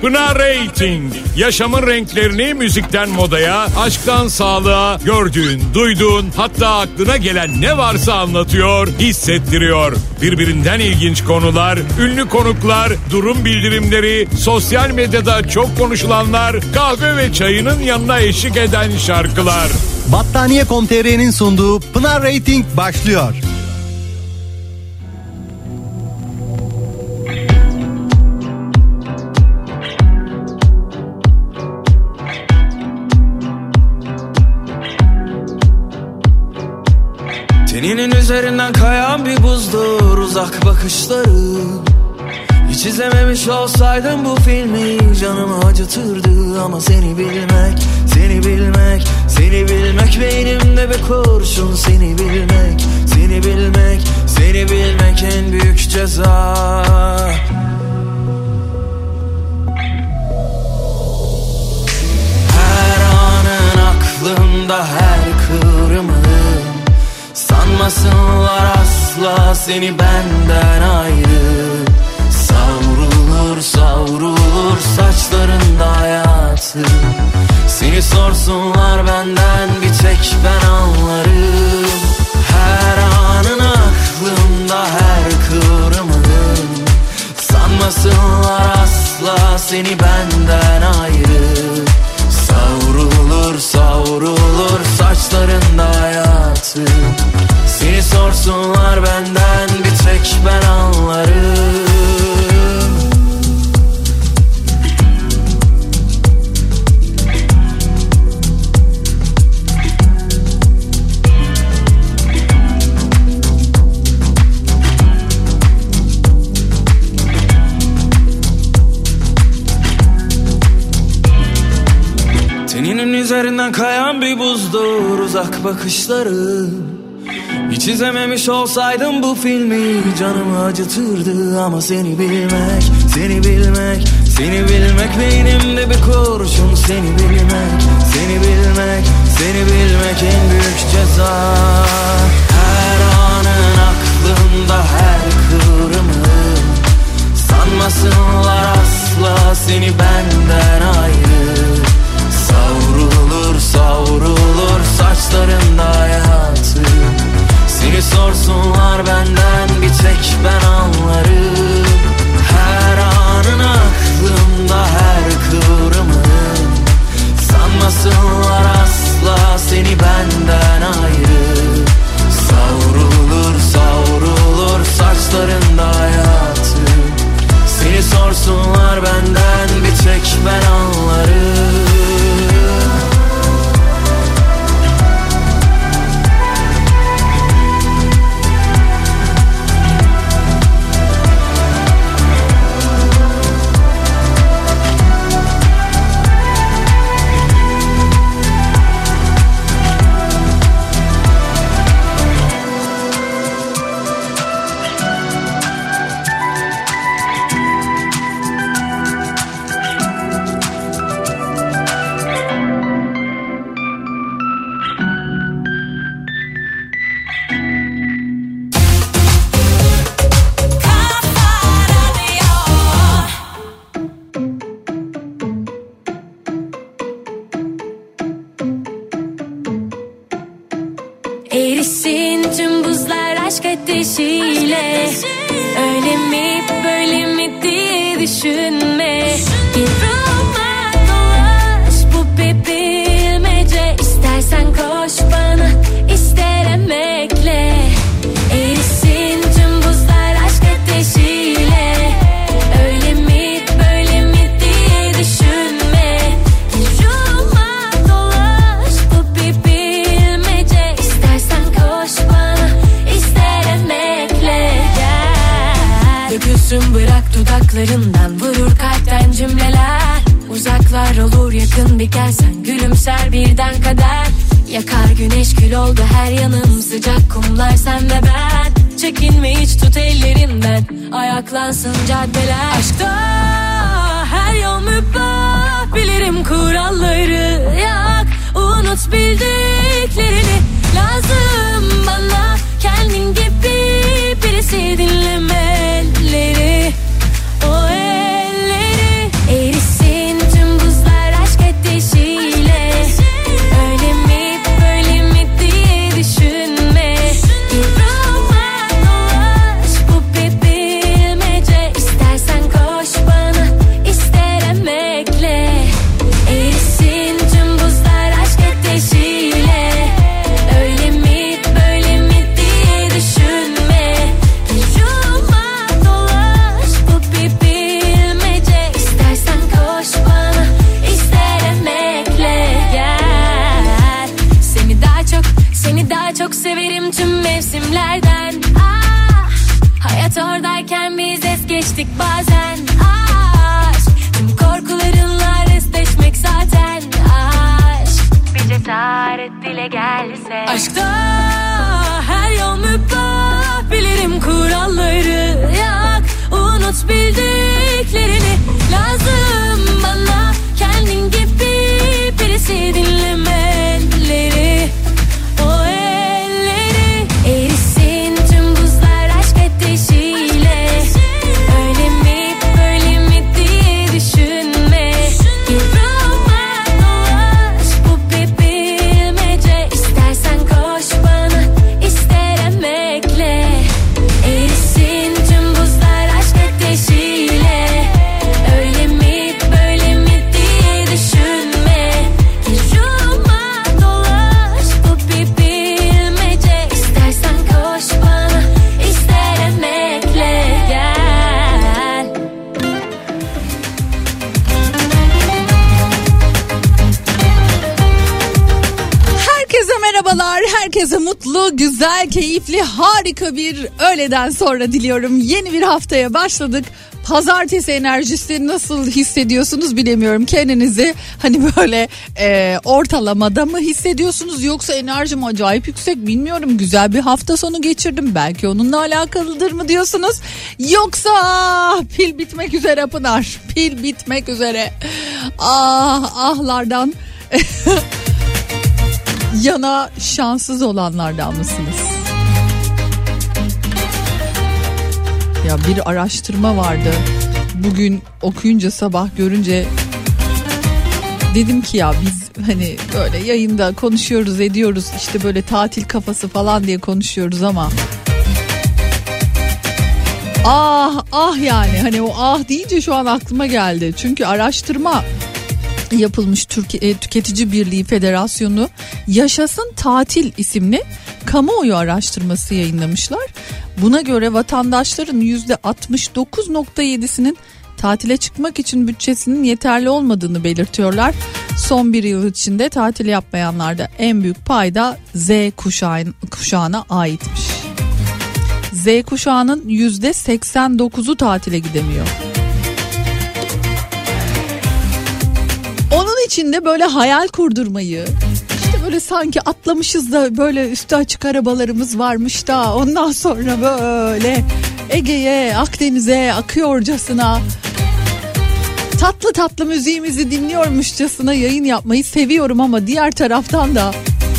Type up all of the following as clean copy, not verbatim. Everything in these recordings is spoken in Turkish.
Pınar Rating. Yaşamın renklerini müzikten modaya, aşktan sağlığa, gördüğün, duyduğun, hatta aklına gelen ne varsa anlatıyor, hissettiriyor. Birbirinden ilginç konular, ünlü konuklar, durum bildirimleri, sosyal medyada çok konuşulanlar, kahve ve çayının yanına eşlik eden şarkılar. Battaniye.com.tr'nin sunduğu Pınar Rating başlıyor. Teninin üzerinden kayan bir buzdur uzak bakışları. Hiç izlememiş olsaydım bu filmi canımı acıtırdı. Ama seni bilmek, seni bilmek, seni bilmek beynimde bir kurşun. Seni bilmek, seni bilmek, seni bilmek en büyük ceza. Her anın aklımda, her kıvrımın. Sanmasınlar asla seni benden ayrı. Savrulur savrulur saçlarında hayatı. Seni sorsunlar benden bir tek ben anlarım. Her anın aklımda, her kıvrımın. Sanmasınlar asla seni benden ayrı. Savrulur savrulur saçlarında hayatı. Seni sorsunlar benden bir tek ben anlarım. Teninin üzerinden kayan bir buzdur uzak bakışları. Hiç izlememiş olsaydım bu filmi canımı acıtırdı. Ama seni bilmek, seni bilmek, seni bilmek beynimde bir kurşun. Seni bilmek, seni bilmek, seni bilmek en büyük ceza. Her anın aklımda, her kıvrımın. Sanmasınlar asla seni benden ayrı. Savrulur savrulur saçlarında hayatı. Seni sorsunlar benden bir tek ben anlarım. Her anın aklımda, her kıvrımın. Sanmasınlar asla seni benden ayrı. Savrulur savrulur saçlarında hayatı. Seni sorsunlar benden bir tek ben anlarım. Erisin tüm buzlar aşk ateşiyle. Öyle mi böyle mi diye düşünme. Gir ruhuma dolaş, bu bir bilmece. İstersen koş bana, ister emekle. Erisin tüm buzlar aşk ateşiyle. Öyle mi böyle mi diye düşünme. Gir ruhuma dolaş, bu bir bilmece. İstersen koş bana, ister emekle. Dökülsün bırak dudaklarından, vurur kalpten cümleler. Uzaklar olur yakın bir gelsen, gülümser birden kader. Yakar güneş kül oldu her yanım, sıcak kumlar sen ve ben. Çekinme hiç tut ellerinden, ayaklansın caddeler. Aşkta her yol mübah, bilirim kuralları. Yak unut bildiklerini, lazım bana kendin gibi birisi. Dinleme elleri, o elleri. Erisin geçtik bazen. Aşk tüm korkularınla restleşmek zaten. Aşk bir cesaret dile gelse. Aşkta her yol mübah, bilirim kuralları. Yak unut bildiklerini. Lazım bana kendin gibi birisi, dinlemeleri. O elleri erisin tüm buzlar aşk ateşiyle. Öyle mi böyle mi diye düşünme. Yorulma dolaş, bu bir bilmece. İstersen koş bana, ister emekle. Erisin tüm buzlar aşk ateşiyle. Öyle mi böyle mi diye düşünme. Yorulma dolaş, bu bir bilmece. İstersen koş bana, ister emekle. Gel. Herkese merhabalar, herkese mutlu, güzel, keyifli, harika bir öğleden sonra diliyorum. Yeni bir haftaya başladık. Pazartesi enerjisi nasıl hissediyorsunuz bilemiyorum. Kendinizi hani böyle ortalamada mı hissediyorsunuz yoksa enerjim acayip yüksek bilmiyorum. Güzel bir hafta sonu geçirdim, belki onunla alakalıdır mı diyorsunuz. Yoksa pil bitmek üzere Pınar, pil bitmek üzere. Ahlardan yana şanssız olanlardan mısınız? Ya bir araştırma vardı. Bugün okuyunca, sabah görünce dedim ki ya biz hani böyle yayında konuşuyoruz ediyoruz, işte böyle tatil kafası falan diye konuşuyoruz ama yani hani o deyince şu an aklıma geldi. Çünkü araştırma yapılmış, Türkiye Tüketici Birliği Federasyonu Yaşasın Tatil isimli kamuoyu araştırması yayınlamışlar. Buna göre vatandaşların %69.7'sinin tatile çıkmak için bütçesinin yeterli olmadığını belirtiyorlar. Son bir yıl içinde tatil yapmayanlarda en büyük payda Z kuşağına aitmiş. Z kuşağının %89'u tatile gidemiyor. Onun için de böyle hayal kurdurmayı, işte böyle sanki atlamışız da böyle üstü açık arabalarımız varmış da ondan sonra böyle Ege'ye, Akdeniz'e akıyorcasına, tatlı tatlı müziğimizi dinliyormuşçasına yayın yapmayı seviyorum ama diğer taraftan da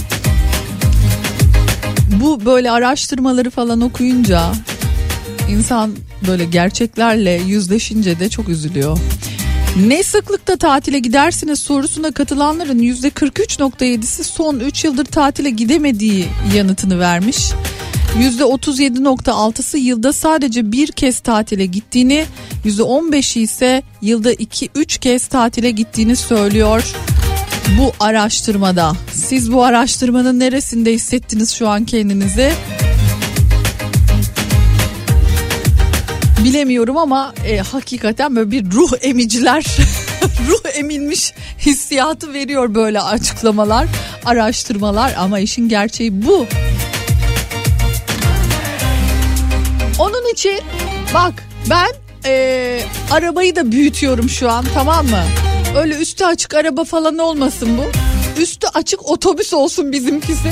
bu böyle araştırmaları falan okuyunca insan böyle gerçeklerle yüzleşince de çok üzülüyor. Ne sıklıkta tatile gidersiniz sorusuna katılanların %43.7'si son 3 yıldır tatile gidemediği yanıtını vermiş. %37.6'sı yılda sadece bir kez tatile gittiğini, %15'i ise yılda 2-3 kez tatile gittiğini söylüyor bu araştırmada. Siz bu araştırmanın neresinde hissettiniz şu an kendinizi? Bilemiyorum ama hakikaten böyle bir ruh emiciler, ruh emilmiş hissiyatı veriyor böyle açıklamalar, araştırmalar ama işin gerçeği bu. Onun için bak ben arabayı da büyütüyorum şu an, tamam mı? Öyle üstü açık araba falan olmasın bu. Üstü açık otobüs olsun bizimkisi.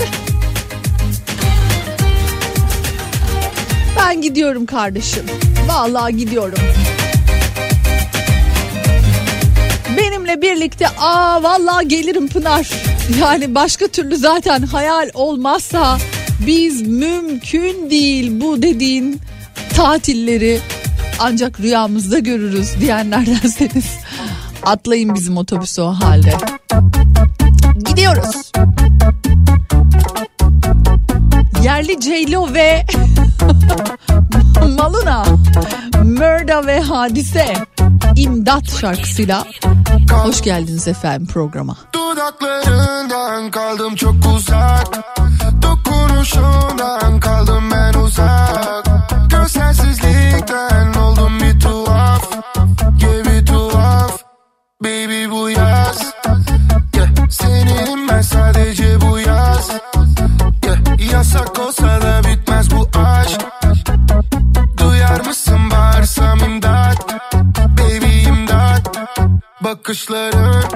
Ben gidiyorum kardeşim. Vallahi gidiyorum. Benimle birlikte vallahi gelirim Pınar. Yani başka türlü zaten hayal olmazsa biz mümkün değil bu dediğin tatilleri ancak rüyamızda görürüz diyenlerdenseniz atlayın bizim otobüse o halde. Gidiyoruz. Yerli Ceylo ve Maluna, Mörda ve Hadise İmdat şarkısıyla hoş geldiniz efendim programa. Dudaklarından kaldım çok uzak, dokunuşundan kaldım ben uzak. Gözsensizlikten oldum bir tuhaf, bir tuhaf. Baby bu yaz, seninim ben sadece bu yaz. Yasak olsa da bitmez bu aşk. Duyar mısın bağırsam imdat? bakışların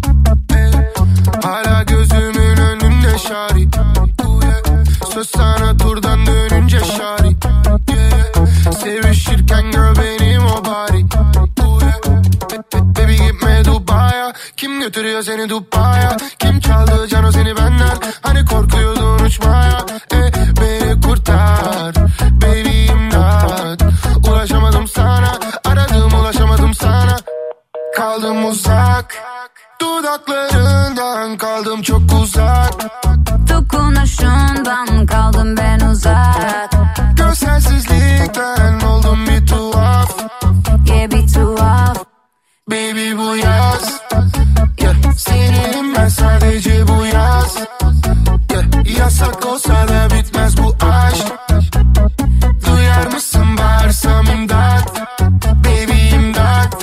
hala gözümün önünde şari. Söz sana turdan dönünce şari. Sevişirken gör benim o bari. Baby gitme Dubai'ya. Kim götürüyor seni Dubai'ya? Kim çaldı canı seni benden? Hani korkuyordun uçmaya. Beni kurtar baby imdat. Ulaşamadım sana, aradım ulaşamadım sana. Kaldım uzak, dudaklarından kaldım çok uzak. Dokunuşundan kaldım ben uzak. Gözsensizlikten oldum bir tuhaf. Yeah bir tuhaf. Baby bu yaz, yeah, senin ben sadece bu yaz, yeah, yasak olsa da bitmez bu aşk. Duyar mısın bağırsam imdat, baby imdat.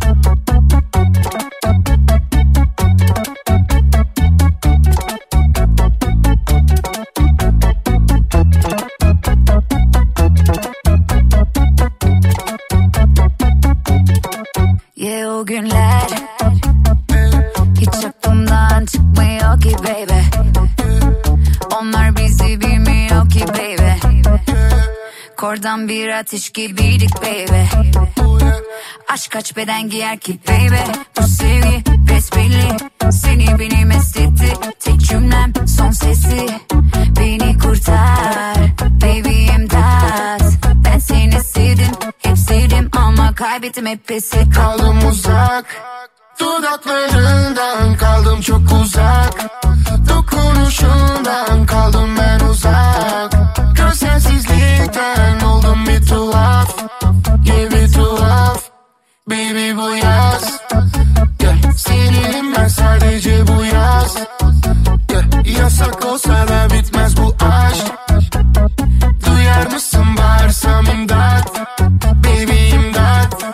Yeah o günler hiç aklımdan çıkmıyor ki baby. Onlar bizi bilmiyor ki baby. Kordan bir ateş gibiydik baby. Aşk kaç beden giyer ki baby. Bu sevgi besbelli, seni beni mest etti. Tek cümlem son sesi, beni kurtar baby imdat. Ben seni sevdim, hep sevdim ama kaybettim hep pes ettim. Kaldım uzak, dudaklarından kaldım çok uzak. Dokunuşundan kaldım ben uzak. Gözsensizlikten oldum bir tuhaf. Yeah bir tuhaf. Baby bu yaz, yeah, senin ben sadece bu yaz, yeah, yasak olsa da bitmez bu aşk. Duyar mısın bağırsam imdat, baby imdat.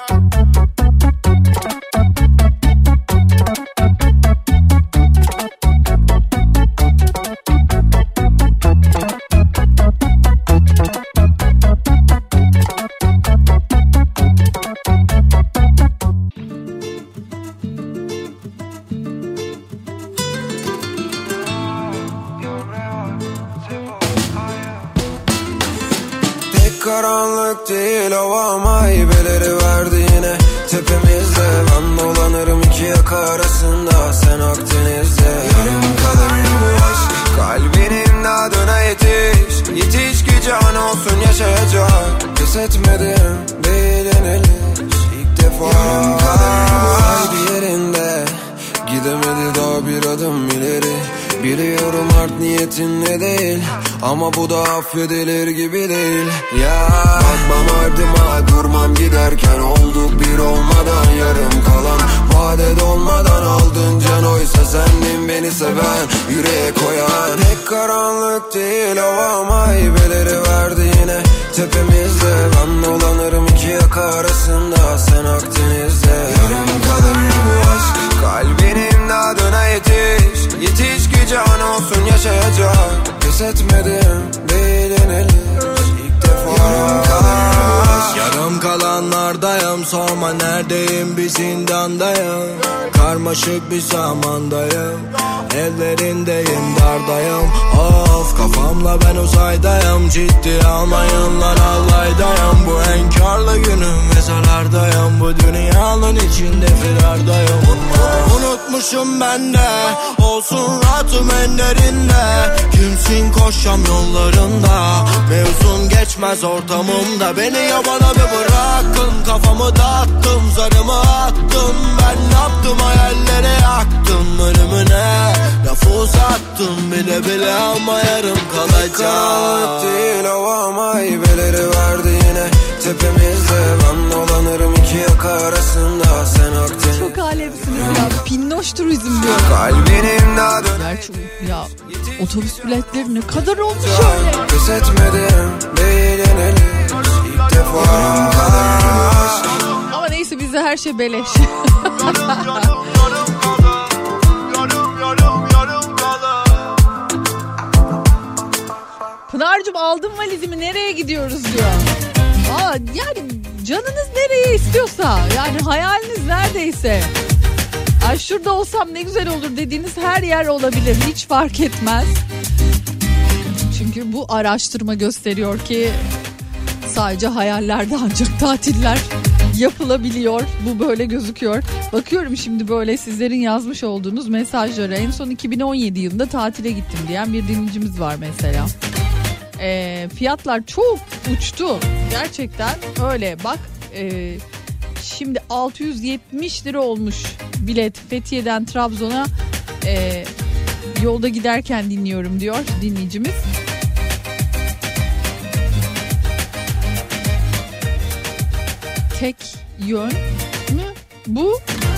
Karanlık değil hava ama hibeleri verdi yine tepemizde. Ben dolanırım iki yaka arasında, sen Akdeniz'de. Yarım kalır bu aşk, kalbinin adına yetiş. Yetiş ki can olsun yaşayacak. Pes etmedim değil yenilir ilk defa. Yarım kalır bu aşk bir yerinde, gidemedi daha bir adım ileri. Biliyorum art niyetin ne değil, ama bu da affedilir gibi değil. Ya bakmam ardıma, durmam giderken, olduk bir olmadan yarım kalan. Vade dolmadan aldın can, oysa sendin beni seven, yüreğe koyan. Pek karanlık değil hava ama hibeleri verdi yine tepemizde. Ben dolanırım iki yaka arasında, sen Akdeniz'de. Yarım kalır bu aşk, kalbinin adına yetiş. Yetiş ki can olsun yaşayacak. Pes etmedim değil yenilir ilk defa. Yarım kalır, yarım kalanlardayım. Sorma neredeyim, bir zindandayım. Karmaşık bir zamandayım, ellerindeyim dardayım. Of kafamla ben uzaydayım, ciddi almayın lan allaydayım. Bu enkarlı günüm mezarlardayım, bu dünyanın içinde firardayım. Unutmuşum ben de, olsun rahatım enlerinde. Kimsin koşam yollarında, mevzun geçmez ortamımda. Beni yabana bir bırakın, kafamı dağıttım, zarımı attım. Ben ne yaptım, hayallere yaktım ölümüne. Lafı uzattım bile bile ama yarım kalacak. Karanlık değil hava ama hibeleri verdi yine tepemizde. Ben dolanırım iki yaka arasında, sen Akdeniz. Çok alemsiniz ya. Pinnoş turizm diyor. Kalbinin adı. Gerçi ya otobüs biletleri ne kadar olmuş öyle. Pes etmedim değil yenilir ilk defa. Ama neyse bizde her şey beleş. Pınar'cığım aldım valizimi, nereye gidiyoruz diyor. Yani canınız nereye istiyorsa, yani hayaliniz neredeyse. Ay şurada olsam ne güzel olur dediğiniz her yer olabilir. Hiç fark etmez. Çünkü bu araştırma gösteriyor ki sadece hayallerde ancak tatiller yapılabiliyor. Bu böyle gözüküyor. Bakıyorum şimdi böyle sizlerin yazmış olduğunuz mesajlara. En son 2017 yılında tatile gittim diyen bir dinleyicimiz var mesela. Fiyatlar çok uçtu. Gerçekten öyle. Bak şimdi 670 lira olmuş bilet. Fethiye'den Trabzon'a yolda giderken dinliyorum diyor dinleyicimiz. Tek yön mü bu?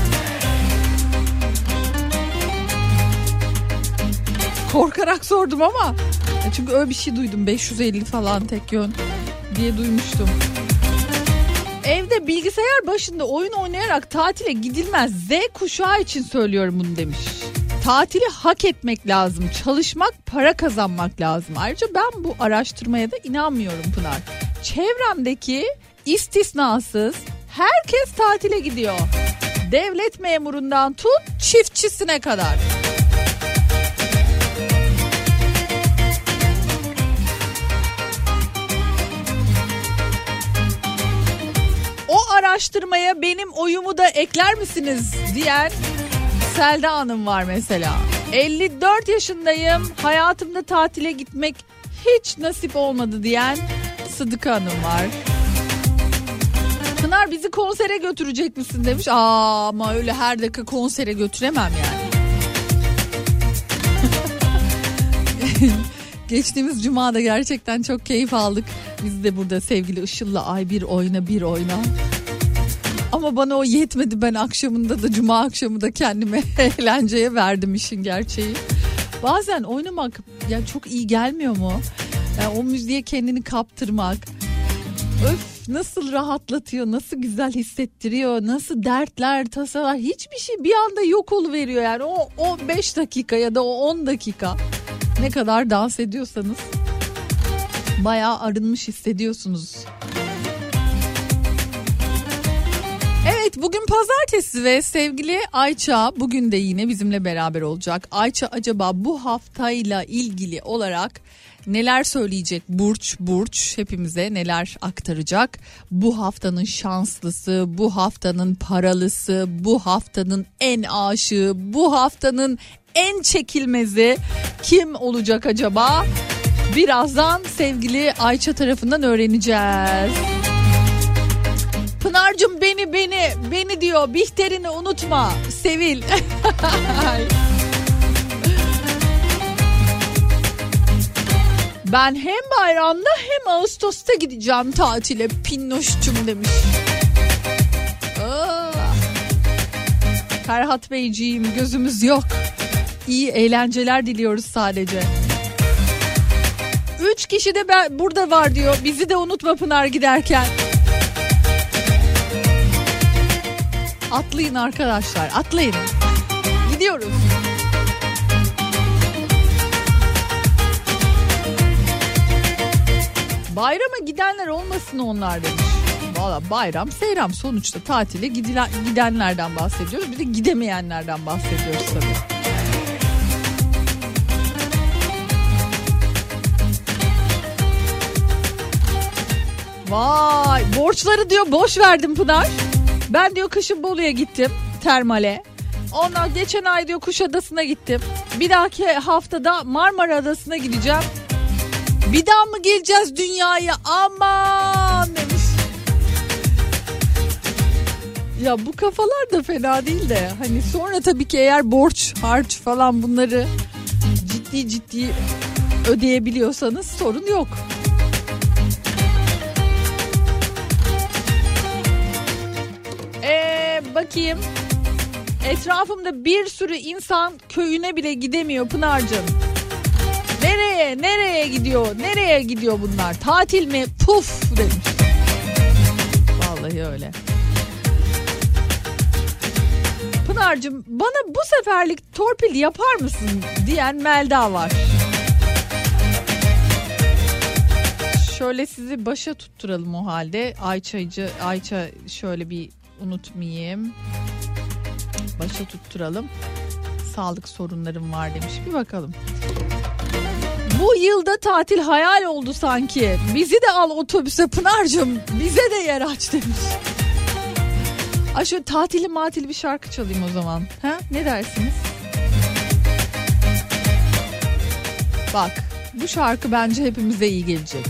Korkarak sordum ama çünkü öyle bir şey duydum, 550 falan tek yön diye duymuştum. Evde bilgisayar başında oyun oynayarak tatile gidilmez. Z kuşağı için söylüyorum bunu demiş. Tatili hak etmek lazım. Çalışmak, para kazanmak lazım. Ayrıca ben bu araştırmaya da inanmıyorum Pınar. Çevremdeki istisnasız herkes tatile gidiyor. Devlet memurundan tut çiftçisine kadar. O araştırmaya benim oyumu da ekler misiniz diyen Selda Hanım var mesela. 54 yaşındayım, hayatımda tatile gitmek hiç nasip olmadı diyen Sıdıka Hanım var. Pınar bizi konsere götürecek misin demiş. Ama öyle her dakika konsere götüremem yani. Geçtiğimiz cumada gerçekten çok keyif aldık. Biz de burada sevgili Işıl'la ay bir oyna. Ama bana o yetmedi, ben akşamında da cuma akşamı da kendime eğlenceye verdim işin gerçeği. Bazen oynamak yani çok iyi gelmiyor mu? Yani o müziğe kendini kaptırmak. Öf, nasıl rahatlatıyor, nasıl güzel hissettiriyor, nasıl dertler, tasalar, hiçbir şey bir anda yok oluveriyor yani. O 5 dakika ya da o 10 dakika ne kadar dans ediyorsanız bayağı arınmış hissediyorsunuz. Evet, bugün pazartesi ve sevgili Ayça bugün de yine bizimle beraber olacak. Ayça acaba bu haftayla ilgili olarak neler söyleyecek? Burç hepimize neler aktaracak? Bu haftanın şanslısı, bu haftanın paralısı, bu haftanın en aşığı, bu haftanın en çekilmezi kim olacak acaba? Birazdan sevgili Ayça tarafından öğreneceğiz. Pınar'cığım beni diyor, Bihter'ini unutma Sevil. Ben hem bayramda hem Ağustos'ta gideceğim tatile Pinnoş'cum demiş. Ferhat Beyciğim, gözümüz yok. İyi eğlenceler diliyoruz sadece. 3 kişi de burada var diyor. Bizi de unutma Pınar giderken. Atlayın arkadaşlar, atlayın. Gidiyoruz. Bayrama gidenler olmasın onlar demiş. Valla bayram seyram, sonuçta tatile gidenlerden bahsediyoruz. Bir de gidemeyenlerden bahsediyoruz tabii. Vay, borçları diyor boş verdim Pınar. Ben diyor kışın Bolu'ya gittim termale. Ondan geçen ay diyor Kuşadası'na gittim. Bir dahaki haftada Marmara Adası'na gideceğim. Bir daha mı geleceğiz dünyaya? Aman demiş. Ya bu kafalar da fena değil de hani sonra tabii ki eğer borç, harç falan bunları ciddi ödeyebiliyorsanız sorun yok. Bakayım. Etrafımda bir sürü insan köyüne bile gidemiyor Pınar'cığım. Nereye gidiyor? Nereye gidiyor bunlar? Tatil mi? Puf demiş. Vallahi öyle. Pınar'cığım bana bu seferlik torpil yapar mısın diyen Melda var. Şöyle sizi başa tutturalım o halde. Ayça şöyle bir unutmayayım. başa tutturalım. Sağlık sorunlarım var demiş. Bir bakalım. Bu yılda tatil hayal oldu sanki. Bizi de al otobüse Pınar'cığım. Bize de yer aç demiş. Ay şöyle tatili bir şarkı çalayım o zaman. Ha? Ne dersiniz? Bak bu şarkı bence hepimize iyi gelecek.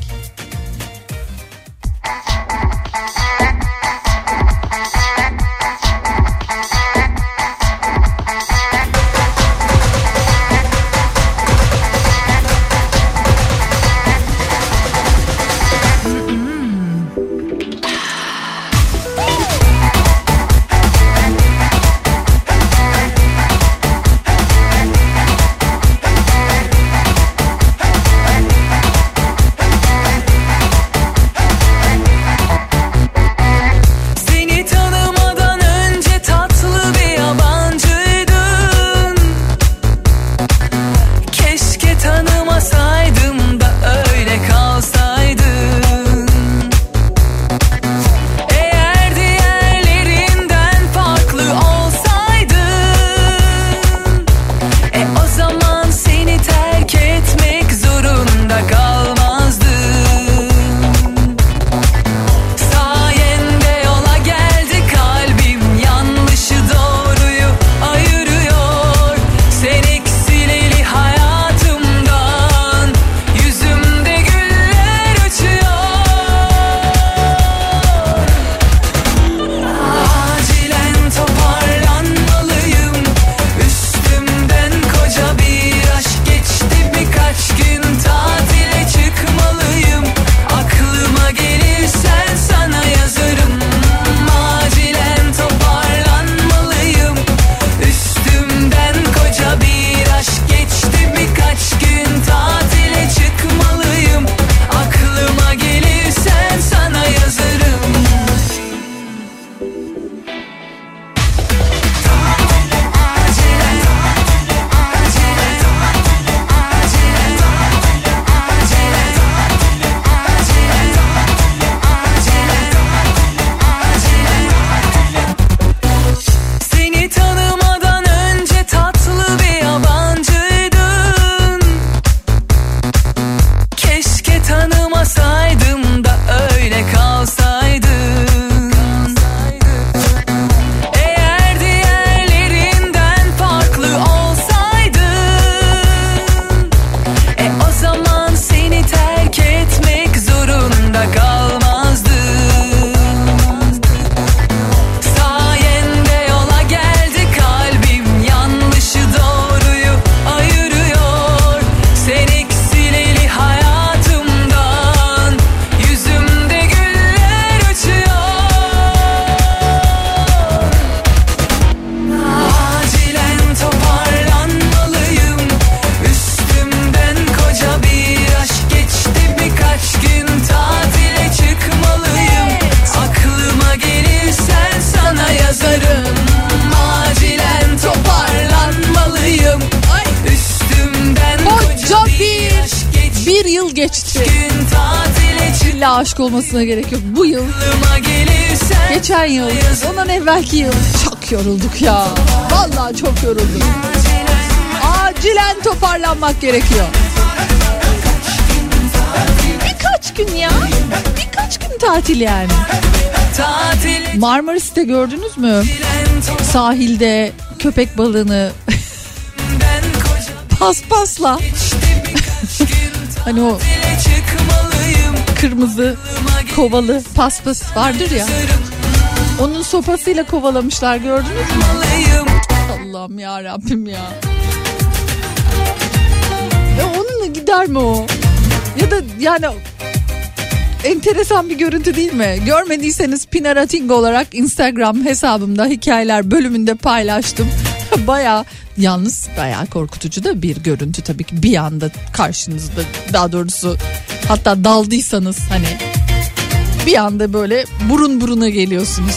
Aşk olmasına gerek yok. Bu yıl, geçen yıl, ondan evvelki yıl çok yorulduk ya. Vallahi çok yorulduk. Acilen toparlanmak gerekiyor. Birkaç gün ya. Birkaç gün tatil yani. Marmaris'te gördünüz mü? Sahilde köpek balığını paspasla hani o kırmızı kovalı paspas vardır ya. Onun sopasıyla kovalamışlar, gördünüz mü? Allah'ım ya Rabbim ya. Onunla gider mi o? Ya da yani enteresan bir görüntü değil mi? Görmediyseniz Pinar Ating olarak Instagram hesabımda hikayeler bölümünde paylaştım. Bayağı korkutucu da bir görüntü tabii ki, bir anda karşınızda, daha doğrusu hatta daldıysanız hani bir anda böyle burun buruna geliyorsunuz.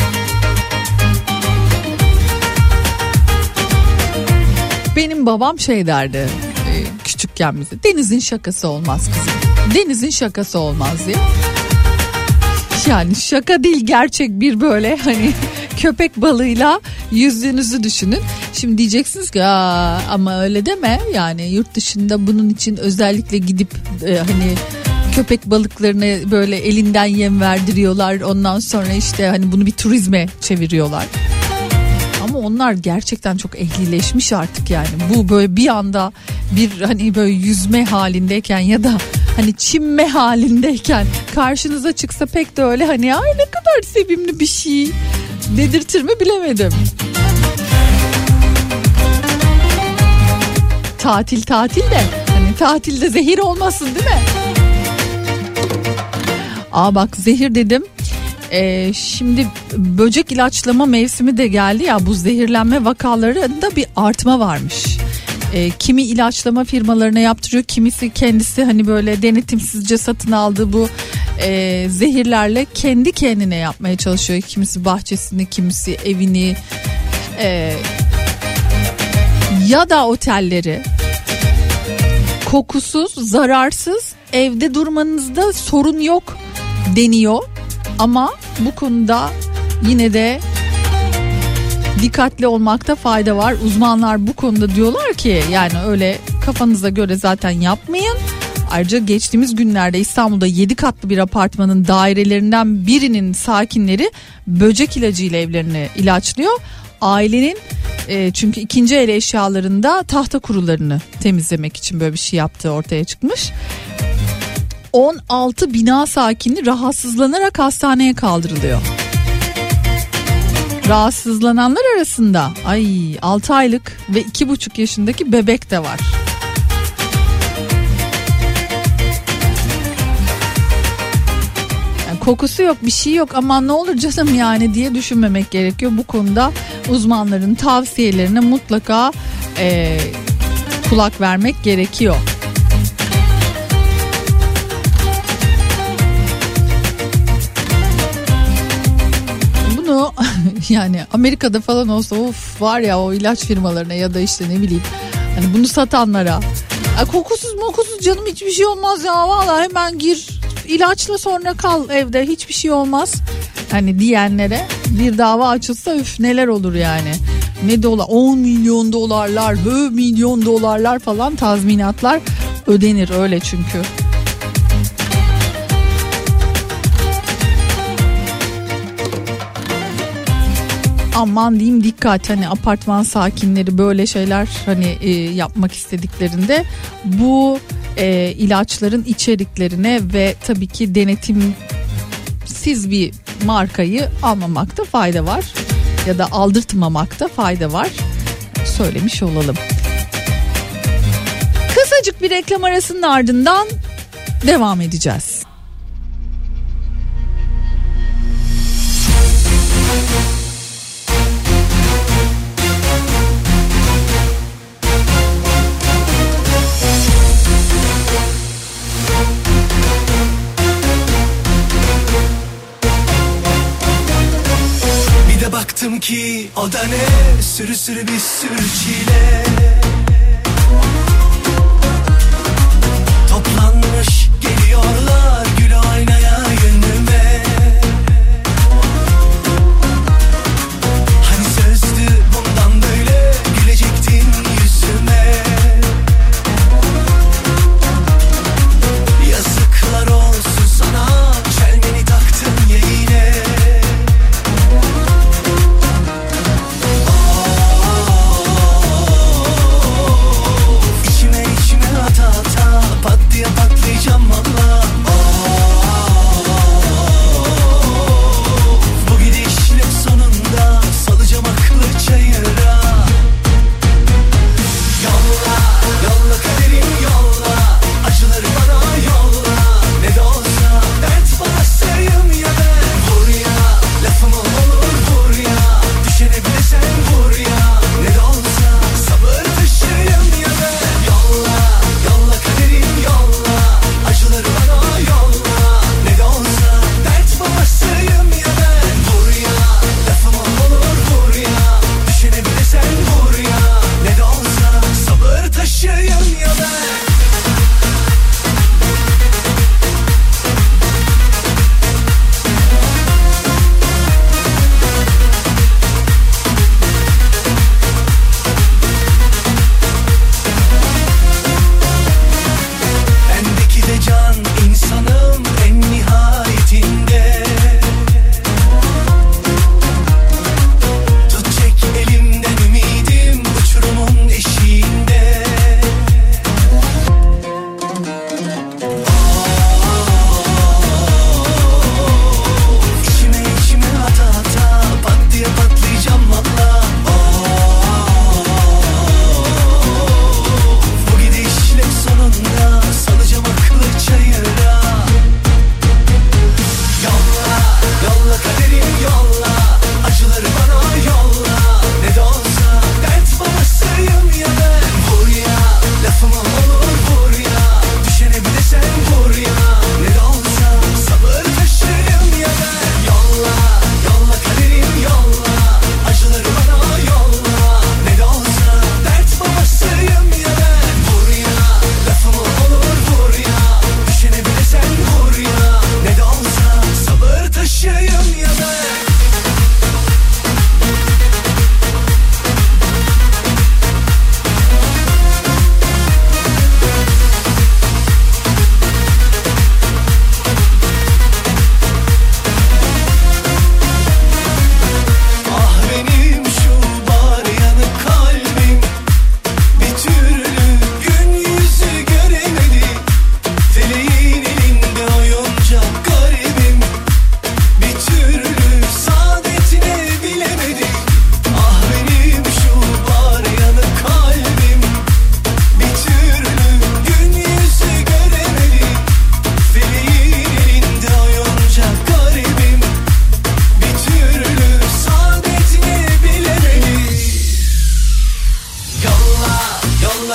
Benim babam şey derdi küçükken bize, denizin şakası olmaz kızım, denizin şakası olmaz ya. Yani şaka değil, gerçek bir böyle hani köpek balığıyla yüzdüğünüzü düşünün. Şimdi diyeceksiniz ki ama öyle deme, yani yurt dışında bunun için özellikle gidip hani köpek balıklarını böyle elinden yem verdiriyorlar, ondan sonra işte hani bunu bir turizme çeviriyorlar. Ama onlar gerçekten çok ehlileşmiş artık yani. Bu böyle bir anda bir hani böyle yüzme halindeyken ya da hani çimme halindeyken karşınıza çıksa pek de öyle hani ay ne kadar sevimli bir şey dedirtir mi bilemedim. Tatil de hani tatilde zehir olmasın değil mi? Bak zehir dedim. Şimdi böcek ilaçlama mevsimi de geldi ya, bu zehirlenme vakalarında bir artma varmış. Kimi ilaçlama firmalarına yaptırıyor, kimisi kendisi hani böyle denetimsizce satın aldığı bu zehirlerle kendi kendine yapmaya çalışıyor. Kimisi bahçesini, kimisi evini ya da otelleri. Kokusuz, zararsız, evde durmanızda sorun yok deniyor. Ama bu konuda yine de dikkatli olmakta fayda var. Uzmanlar bu konuda diyorlar ki yani öyle kafanıza göre zaten yapmayın. Ayrıca geçtiğimiz günlerde İstanbul'da 7 katlı bir apartmanın dairelerinden birinin sakinleri böcek ilacıyla evlerini ilaçlıyor. Ailenin çünkü ikinci el eşyalarında tahta kurularını temizlemek için böyle bir şey yaptığı ortaya çıkmış. 16 bina sakini rahatsızlanarak hastaneye kaldırılıyor. Rahatsızlananlar arasında 6 aylık ve 2,5 yaşındaki bebek de var. Yani kokusu yok, bir şey yok, aman ne olur canım yani diye düşünmemek gerekiyor. Bu konuda uzmanların tavsiyelerine mutlaka kulak vermek gerekiyor. Yani Amerika'da falan olsa of var ya, o ilaç firmalarına ya da işte ne bileyim hani bunu satanlara kokusuz canım hiçbir şey olmaz ya, vallahi hemen gir ilaçla sonra kal evde hiçbir şey olmaz hani diyenlere bir dava açılsa neler olur yani. Ne dolar, 10 milyon dolarlar, milyon dolarlar falan tazminatlar ödenir öyle çünkü. Aman diyeyim dikkat, hani apartman sakinleri böyle şeyler hani yapmak istediklerinde bu ilaçların içeriklerine ve tabii ki denetimsiz bir markayı almamakta fayda var ya da aldırtmamakta fayda var, söylemiş olalım. Kısacık bir reklam arasının ardından devam edeceğiz. Baktım ki o da ne, sürü bir sürü çile toplanmış geliyorlar gül oynaya yönüme. Hani sözdü bundan böyle gülecektin yüzüme. Yazıklar olsun sana, çelmeni taktın ya yine. Pat diye patlayacağım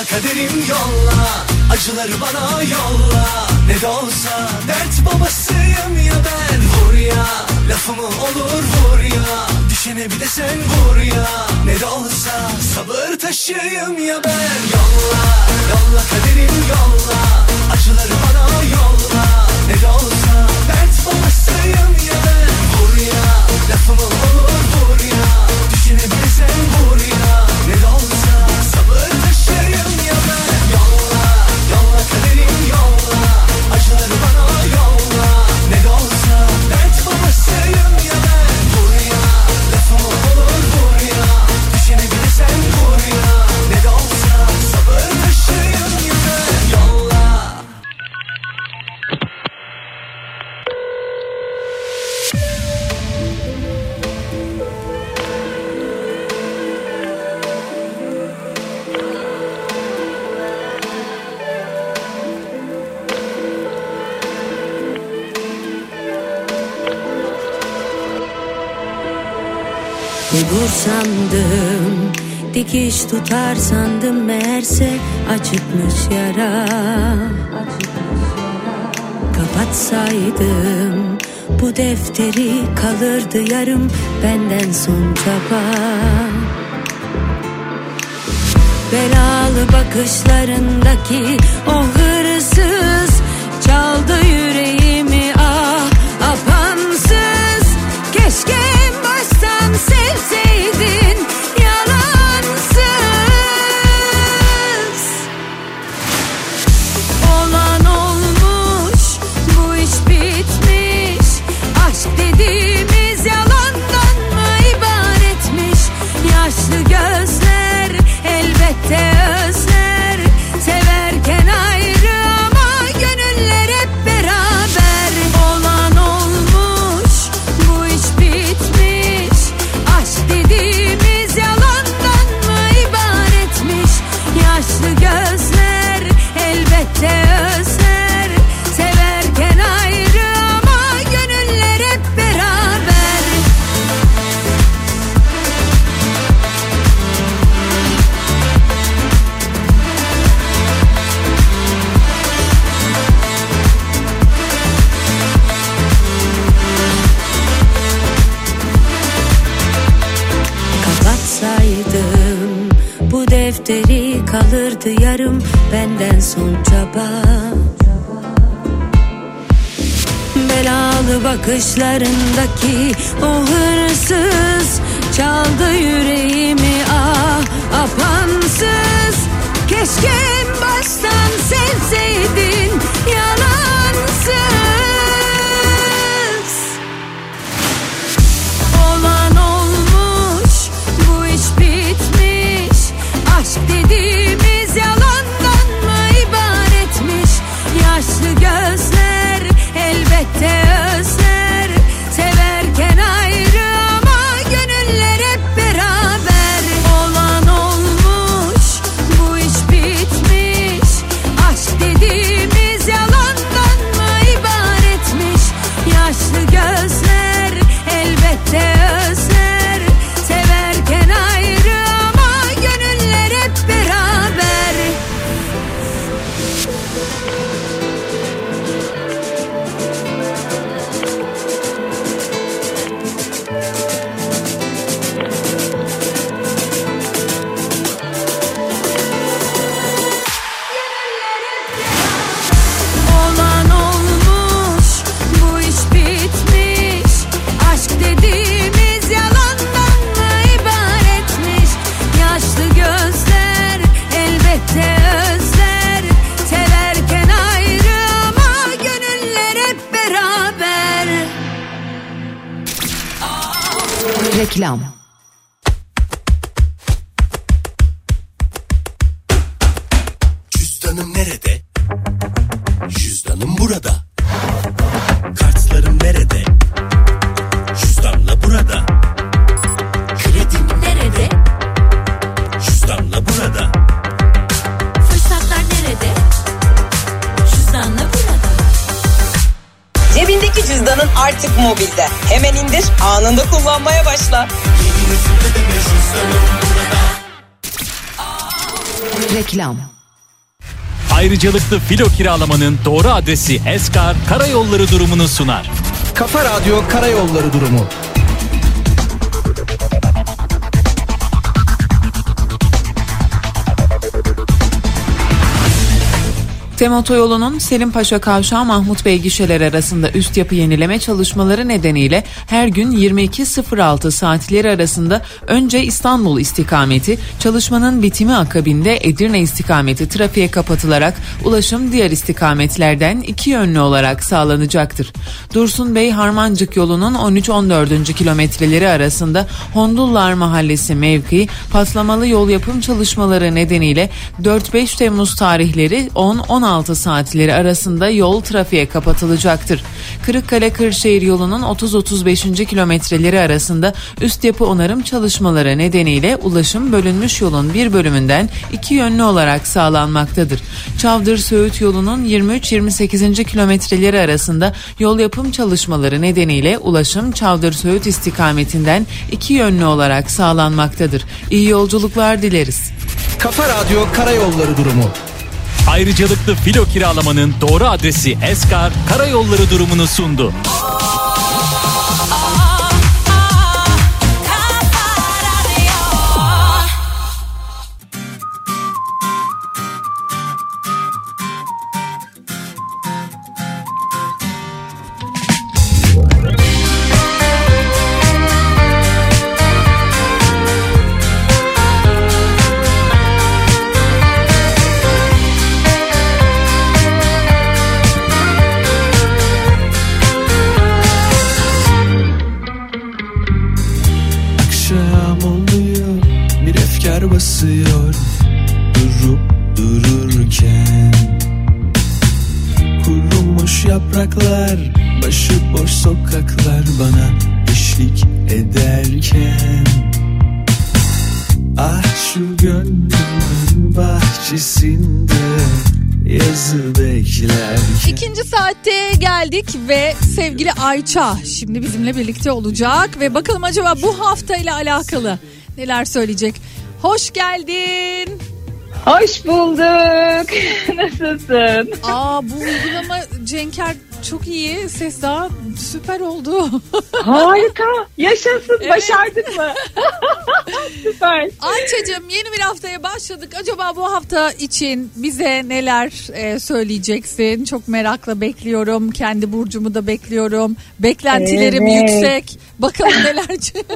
yolla kaderim yolla, acıları bana yolla. Ne de olsa dert babasıyım ya ben. Vur ya, lafımı olur vur ya, düşene bir de sen vur ya. Ne de olsa sabır taşıyım ya ben. Yolla, yolla kaderim yolla, acıları bana yolla. Ne de olsa dert babasıyım ya ben. Vur ya, lafımı olur vur ya, düşene bir de sen vur ya. Ne de olsa sabır taşıyım ya ben. Yolla, yolla kaderim yolla, acıları bana yolla. Ne de olsa dert babasıyım ya ben. Vur ya, lafımı olur vur ya, düşene bir de sen vur ya. Ne de olsa sabır taşıyım ya ben. Yolla. Bulur sandım, dikiş tutar sandım, meğerse acıtmış yara. Kapatsaydım bu defteri, kalırdı yarım benden son çaba. Belalı bakışlarındaki o hırsız çaldı yüreğimi, ah apansız. Keşke en baştan sevseydin yalansız. Olan olmuş, bu iş bitmiş. Aşk dediğimiz yalandan mı ibaretmiş? Yaşlı gözler elbette özler, severken ayrı ama gönüller hep beraber. Olan olmuş, bu iş bitmiş. Aşk dediğimiz yalandan mı ibaretmiş? Yaşlı gözler elbette özler, severken ayrı ama gönüller hep beraber. Kapatsaydım bu defteri, kalırdı yarım benden son çaba. Belalı bakışlarındaki o hırsız çaldı yüreğimi, ah apansız. Keşke en baştan sevseydin yalansız. Olan olmuş, bu iş bitmiş. Aşk dediğimiz yalandan mı ibaretmiş? Yaşlı gözler elbette özler, severken ayrı ama gönüller hep beraber. Olan olmuş, bu iş bitmiş. Aşk dediğimiz yalandan mı ibaretmiş? Yaşlı gözler elbette özler, severken ayrı ama gönüller hep beraber. Olan olmuş, bu iş bitmiş. Aşk dediğimiz yalandan mı ibaretmiş? Yaşlı gözler elbette özler, severken ayrı ama gönüller hep beraber. Reklam. Cüzdanım nerede? Cüzdanım burada. Kartlarım nerede? Cüzdanla burada. Kredim Nerede? cüzdanla burada. Fırsatlar nerede? Cüzdanla burada. Cebindeki cüzdanın artık mobilde. Hemen indir, anında kullanmaya başla. Yeni nesilde de cüzdanım burada. Reklam. Ayrıcalıklı filo kiralamanın doğru adresi Eskar Karayolları durumunu sunar. Kafa Radyo Karayolları durumu. TEM Otoyolu'nun Selimpaşa Kavşağı Mahmut Bey gişeler arasında üst yapı yenileme çalışmaları nedeniyle her gün 22.06 saatleri arasında önce İstanbul istikameti, çalışmanın bitimi akabinde Edirne istikameti trafiğe kapatılarak ulaşım diğer istikametlerden iki yönlü olarak sağlanacaktır. Dursun Bey Harmancık yolunun 13-14. kilometreleri arasında Hondullar Mahallesi mevki patlamalı yol yapım çalışmaları nedeniyle 4-5 Temmuz tarihleri 10-16 saatleri arasında yol trafiğe kapatılacaktır. Kırıkkale-Kırşehir yolunun 30-35. kilometreleri arasında üst yapı onarım çalışmaları nedeniyle ulaşım bölünmüş yolun bir bölümünden iki yönlü olarak sağlanmaktadır. Çavdır-Söğüt yolunun 23-28. kilometreleri arasında yol yapım çalışmaları nedeniyle ulaşım Çavdır-Söğüt istikametinden iki yönlü olarak sağlanmaktadır. İyi yolculuklar dileriz. Kafa Radyo Karayolları durumu. Ayrıcalıklı filo kiralamanın doğru adresi Eskar Karayolları durumunu sundu. Basıyor durup dururken, kurumuş yapraklar, başıboş sokaklar bana eşlik ederken, ah şu gönlümün bahçesinde yazı beklerken. İkinci saatte geldik ve sevgili Ayça şimdi bizimle birlikte olacak ve bakalım acaba bu haftayla alakalı neler söyleyecek. Hoş geldin. Hoş bulduk. Nasılsın? Bu uygulama Cenker çok iyi. Ses daha süper oldu. Harika. Yaşasın. Evet. Başardık mı? Süper. Ayça'cığım yeni bir haftaya başladık. Acaba bu hafta için bize neler söyleyeceksin? Çok merakla bekliyorum. Kendi burcumu da bekliyorum. Beklentilerim yüksek. Bakalım neler.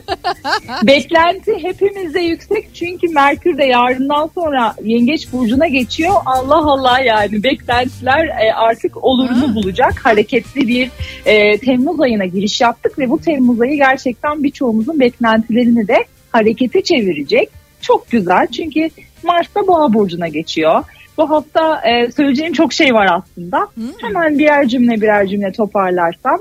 Beklenti hepimizde yüksek. Çünkü Merkür de yarından sonra Yengeç burcuna geçiyor. Allah Allah yani beklentiler artık olurunu bulacak. Hareketli bir Temmuz ayına giriş yaptık ve bu Temmuz ayı gerçekten birçoğumuzun beklentilerini de harekete çevirecek. Çok güzel çünkü Mars da Boğa burcuna geçiyor. Bu hafta söyleyeceğim çok şey var aslında. Hemen birer cümle toparlarsam.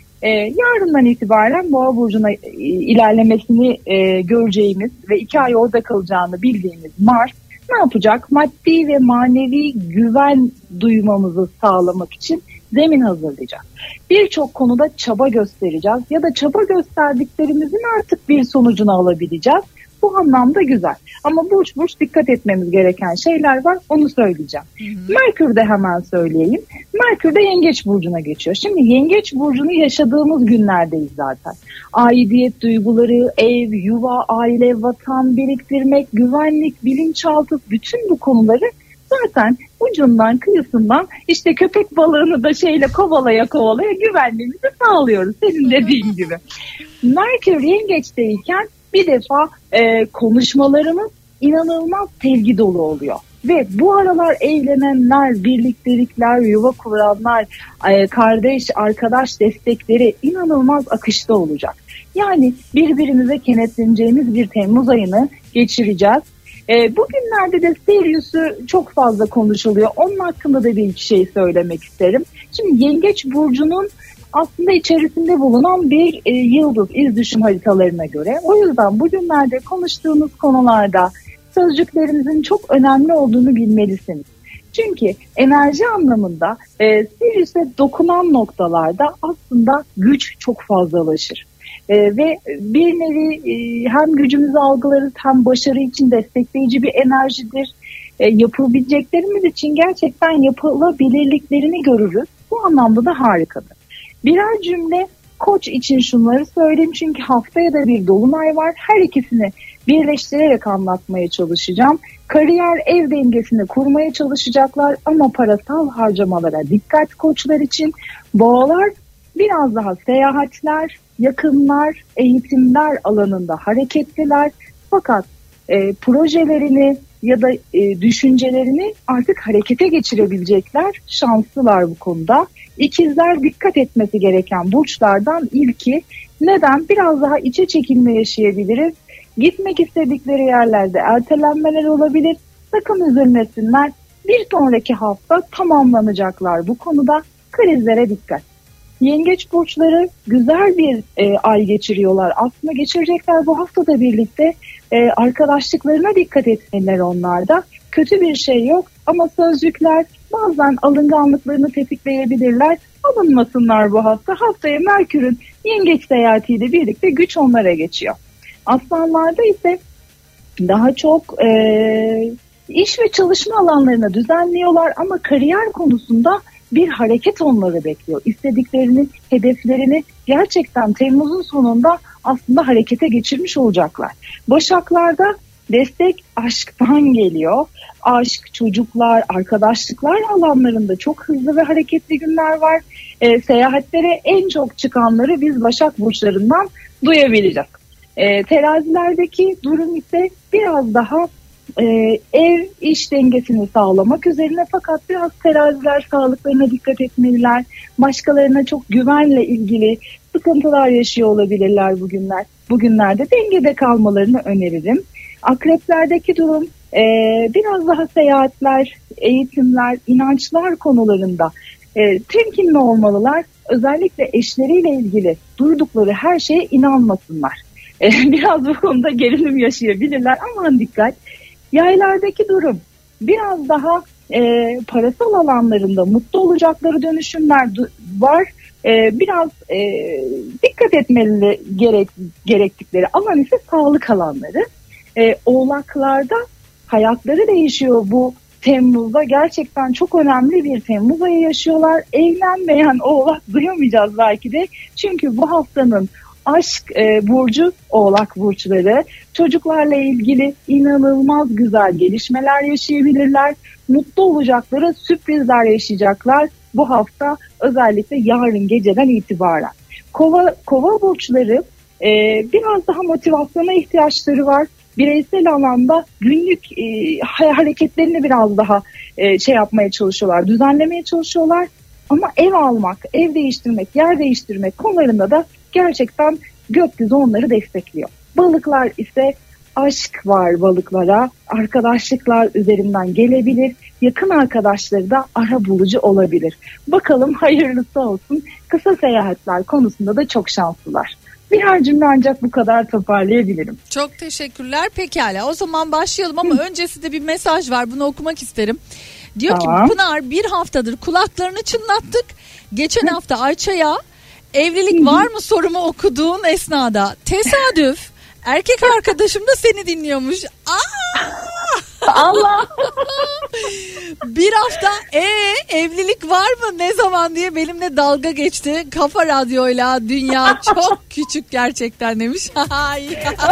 Yarından itibaren Boğa burcuna ilerlemesini göreceğimiz ve 2 ay orada kalacağını bildiğimiz Mars ne yapacak? Maddi ve manevi güven duymamızı sağlamak için zemin hazırlayacak. Birçok konuda çaba göstereceğiz ya da çaba gösterdiklerimizin artık bir sonucunu alabileceğiz. Bu anlamda güzel. Ama burç dikkat etmemiz gereken şeyler var. Onu söyleyeceğim. Merkür de hemen söyleyeyim. Merkür de Yengeç burcuna geçiyor. Şimdi Yengeç burcunu yaşadığımız günlerdeyiz zaten. Aidiyet duyguları, ev, yuva, aile, vatan, biriktirmek, güvenlik, bilinçaltı, bütün bu konuları zaten ucundan kıyısından işte köpek balığını da kovalaya güvenliğimizi sağlıyoruz. Senin dediğin gibi. Merkür Yengeç'teyken bir defa konuşmalarımız inanılmaz sevgi dolu oluyor. Ve bu aralar evlenenler, birliktelikler, yuva kuranlar, kardeş, arkadaş destekleri inanılmaz akışta olacak. Yani birbirimize kenetleneceğimiz bir Temmuz ayını geçireceğiz. Bugünlerde de Sirius'u çok fazla konuşuluyor. Onun hakkında da bir iki şey söylemek isterim. Şimdi Yengeç burcunun aslında içerisinde bulunan bir yıldız iz düşüm haritalarına göre. O yüzden bugünlerde konuştuğumuz konularda sözcüklerimizin çok önemli olduğunu bilmelisiniz. Çünkü enerji anlamında Sirius'e dokunan noktalarda aslında güç çok fazlalaşır. Ve bir nevi hem gücümüzü algılarız hem başarı için destekleyici bir enerjidir. yapabileceklerimiz için gerçekten yapılabilirliklerini görürüz. Bu anlamda da harikadır. Birer cümle Koç için şunları söyleyeyim çünkü haftaya da bir dolunay var. Her ikisini birleştirerek anlatmaya çalışacağım. Kariyer ev dengesini kurmaya çalışacaklar ama parasal harcamalara dikkat Koçlar için. Boğalar biraz daha seyahatler, yakınlar, eğitimler alanında hareketliler. Fakat projelerini ya da düşüncelerini artık harekete geçirebilecekler, şanslılar bu konuda. İkizler dikkat etmesi gereken burçlardan ilki. Neden? Biraz daha içe çekilme yaşayabiliriz. Gitmek istedikleri yerlerde ertelenmeler olabilir. Sakın üzülmesinler. Bir sonraki hafta tamamlanacaklar bu konuda. Krizlere dikkat. Yengeç burçları güzel bir ay geçiriyorlar. Aslında geçirecekler bu haftada birlikte. Arkadaşlıklarına dikkat etmeliler onlarda. Kötü bir şey yok ama sözcükler bazen alınganlıklarını tetikleyebilirler. Alınmasınlar bu hafta. Haftaya Merkür'ün yengeç seyahatiyle birlikte güç onlara geçiyor. Aslanlarda ise daha çok iş ve çalışma alanlarını düzenliyorlar ama kariyer konusunda bir hareket onları bekliyor. İstediklerini, hedeflerini gerçekten Temmuz'un sonunda aslında harekete geçirmiş olacaklar. Başaklarda destek aşktan geliyor. Aşk, çocuklar, arkadaşlıklar alanlarında çok hızlı ve hareketli günler var. Seyahatlere en çok çıkanları biz Başak burçlarından duyabileceğiz. Terazilerdeki durum ise biraz daha ev iş dengesini sağlamak üzerine fakat biraz teraziler sağlıklarına dikkat etmeliler. Başkalarına çok güvenle ilgili sıkıntılar yaşıyor olabilirler bugünler. Bugünlerde dengede kalmalarını öneririm. Akreplerdeki durum biraz daha seyahatler, eğitimler, inançlar konularında temkinli olmalılar. Özellikle eşleriyle ilgili duydukları her şeye inanmasınlar. Biraz bu konuda gerilim yaşayabilirler. Aman dikkat. Yaylardaki durum biraz daha parasal alanlarında mutlu olacakları dönüşümler var. Biraz dikkat etmeli gerektikleri alan ise sağlık alanları. Oğlaklarda hayatları değişiyor bu Temmuz'da. Gerçekten çok önemli bir Temmuz ayı yaşıyorlar. Evlenmeyen oğlak duyamayacağız belki de. Çünkü bu haftanın aşk burcu oğlak burçları. Çocuklarla ilgili inanılmaz güzel gelişmeler yaşayabilirler. Mutlu olacakları sürprizler yaşayacaklar bu hafta, özellikle yarın geceden itibaren. Kova burçları biraz daha motivasyona ihtiyaçları var. Bireysel alanda günlük hareketlerini biraz daha yapmaya çalışıyorlar, düzenlemeye çalışıyorlar. Ama ev almak, ev değiştirmek, yer değiştirmek konularında da gerçekten gökyüzü onları destekliyor. Balıklar ise aşk var balıklara, arkadaşlıklar üzerinden gelebilir, yakın arkadaşları da ara bulucu olabilir. Bakalım hayırlısı olsun. Kısa seyahatler konusunda da çok şanslılar. Birer cümle ancak bu kadar toparlayabilirim. Çok teşekkürler. Pekala, o zaman başlayalım ama öncesinde bir mesaj var, bunu okumak isterim. Diyor ki Pınar, bir haftadır kulaklarını çınlattık. Geçen hafta Ayça'ya evlilik var mı sorumu okuduğun esnada tesadüf erkek arkadaşım da seni dinliyormuş. Allah. Bir hafta evlilik var mı ne zaman diye benimle dalga geçti. Kafa Radyo'yla dünya çok küçük gerçekten demiş. Ay,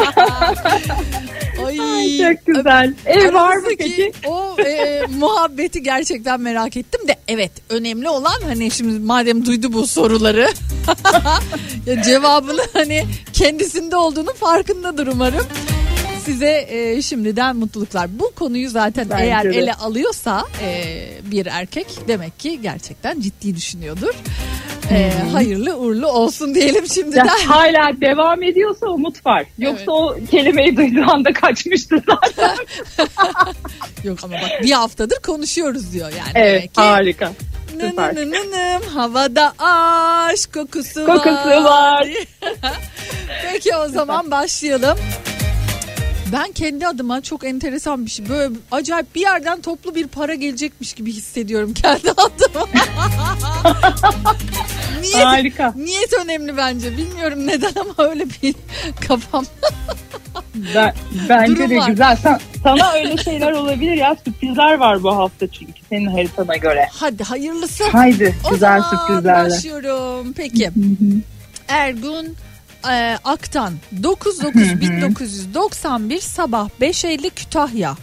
çok güzel. Var mı peki? O muhabbeti gerçekten merak ettim de evet, önemli olan hani şimdi madem duydu bu soruları cevabını hani kendisinde olduğunu farkındadır umarım. Size şimdiden mutluluklar. Bu konuyu zaten bence eğer ele alıyorsa bir erkek demek ki gerçekten ciddi düşünüyordur. Hayırlı uğurlu olsun diyelim şimdiden. Ya, hala devam ediyorsa umut var. Yoksa evet, o kelimeyi duyduğu anda kaçmıştı zaten. Yok ama bak bir haftadır konuşuyoruz diyor yani. Evet, demek ki. Harika. Süper. Havada aşk kokusu var. Peki o zaman başlayalım. Ben kendi adıma çok enteresan bir şey. Böyle acayip bir yerden toplu bir para gelecekmiş gibi hissediyorum kendi adıma. Harika. Niyet önemli bence. Bilmiyorum neden ama öyle bir kafam Bence de güzel. Sana öyle şeyler olabilir ya. Sürprizler var bu hafta çünkü senin haritana göre. Hadi hayırlısı. Haydi güzel sürprizlerle. sürprizlerle. Başlıyorum. Peki. Ergun Aktan 9/9/1991 sabah 5:50 Kütahya.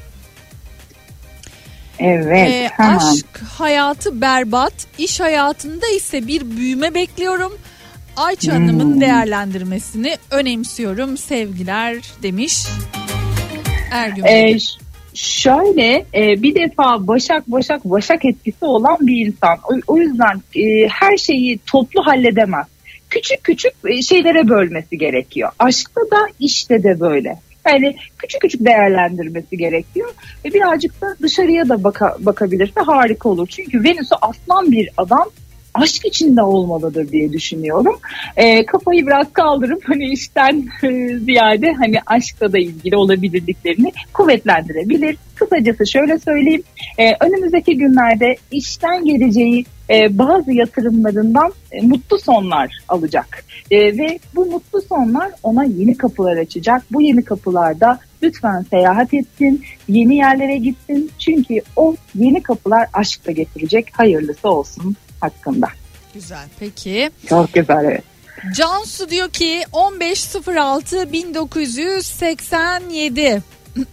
Evet. Tamam. Aşk hayatı berbat, iş hayatında ise bir büyüme bekliyorum. Ayça Hanım'ın değerlendirmesini önemsiyorum. Sevgiler demiş Ergün. Şöyle bir defa Başak etkisi olan bir insan. O yüzden her şeyi toplu halledemez. Küçük şeylere bölmesi gerekiyor. Aşkta da işte de böyle. Yani küçük değerlendirmesi gerekiyor. Ve birazcık da dışarıya da bakabilirse harika olur. Çünkü Venüs'ü aslan bir adam aşk içinde olmalıdır diye düşünüyorum. Kafayı biraz kaldırıp hani işten ziyade hani aşkla da ilgili olabilirliklerini kuvvetlendirebilir. Kısacası şöyle söyleyeyim. Önümüzdeki günlerde işten geleceği bazı yatırımlarından mutlu sonlar alacak. Ve bu mutlu sonlar ona yeni kapılar açacak. Bu yeni kapılarda lütfen seyahat etsin, yeni yerlere gitsin. Çünkü o yeni kapılar aşkla getirecek. Hayırlısı olsun hakkında. Güzel, peki. Çok güzel, evet. Cansu diyor ki 15.06.1987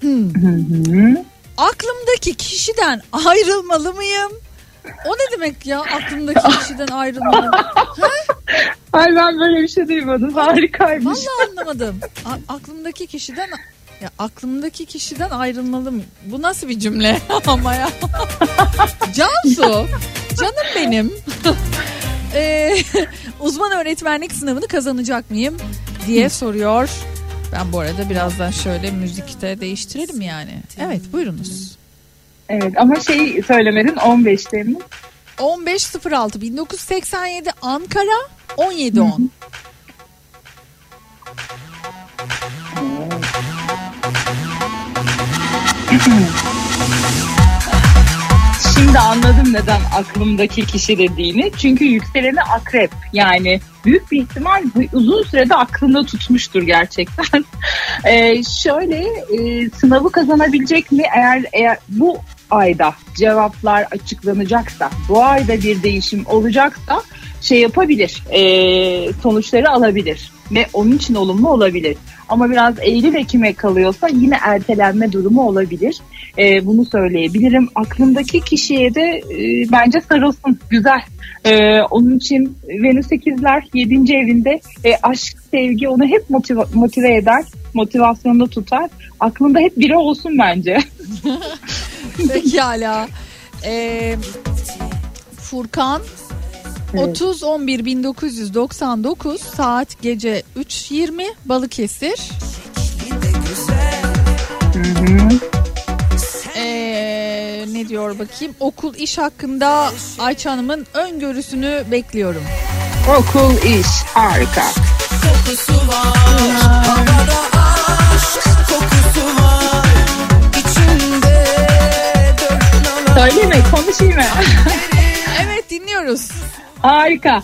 aklımdaki kişiden ayrılmalı mıyım? O ne demek ya, aklımdaki kişiden ayrılmalı? Ay ben böyle bir şey duymadım. Harikaymış. Vallahi anlamadım. Aklımdaki kişiden ayrılmalı mı? Bu nasıl bir cümle ama ya? Cansu, canım benim. Uzman öğretmenlik sınavını kazanacak mıyım diye soruyor. Ben bu arada birazdan şöyle müzikte değiştirelim yani. Evet, buyurunuz. Evet ama söylemedin 15 Temmuz. 15.06.1987 Ankara 17.10. Şimdi anladım neden aklımdaki kişi dediğini. Çünkü yükseleni akrep. Yani büyük bir ihtimal uzun sürede aklında tutmuştur gerçekten. Sınavı kazanabilecek mi? Eğer bu ayda cevaplar açıklanacaksa, bu ayda bir değişim olacaksa yapabilir. Sonuçları alabilir. Ve onun için olumlu olabilir. Ama biraz Eylül-Ekim'e kalıyorsa yine ertelenme durumu olabilir. Bunu söyleyebilirim. Aklımdaki kişiye de bence sarılsın. Güzel. Onun için Venüs 8'ler 7. evinde aşk, sevgi onu hep motive eder. Motivasyonda tutar. Aklında hep biri olsun bence. Pekala. Furkan 30.11.1999 saat gece 3.20 Balıkesir. Ne diyor bakayım? Okul, iş hakkında Ayça Hanım'ın öngörüsünü bekliyorum. Okul, iş harika. Kokusu var, havada aşk kokusu var, içinde söyleme, konuşayım mı? Evet, dinliyoruz. Harika.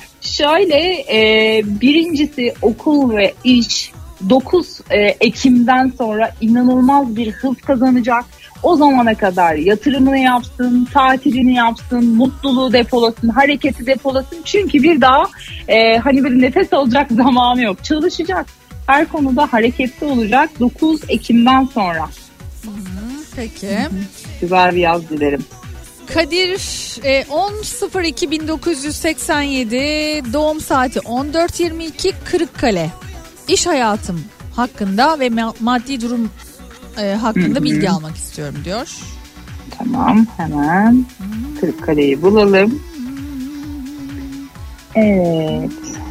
Birincisi okul ve iş 9 Ekim'den sonra inanılmaz bir hız kazanacak. O zamana kadar yatırımını yapsın, tatilini yapsın, mutluluğu depolasın, hareketi depolasın. Çünkü bir daha bir nefes alacak zamanı yok. Çalışacak. Her konuda hareketli olacak 9 Ekim'den sonra. Peki. Güzel bir yaz dilerim. Kadir 10.02.1987 doğum saati 14.22 Kırıkkale. İş hayatım hakkında ve maddi durum hakkında bilgi almak istiyorum diyor. Tamam, hemen Kırıkkale'yi bulalım. Evet.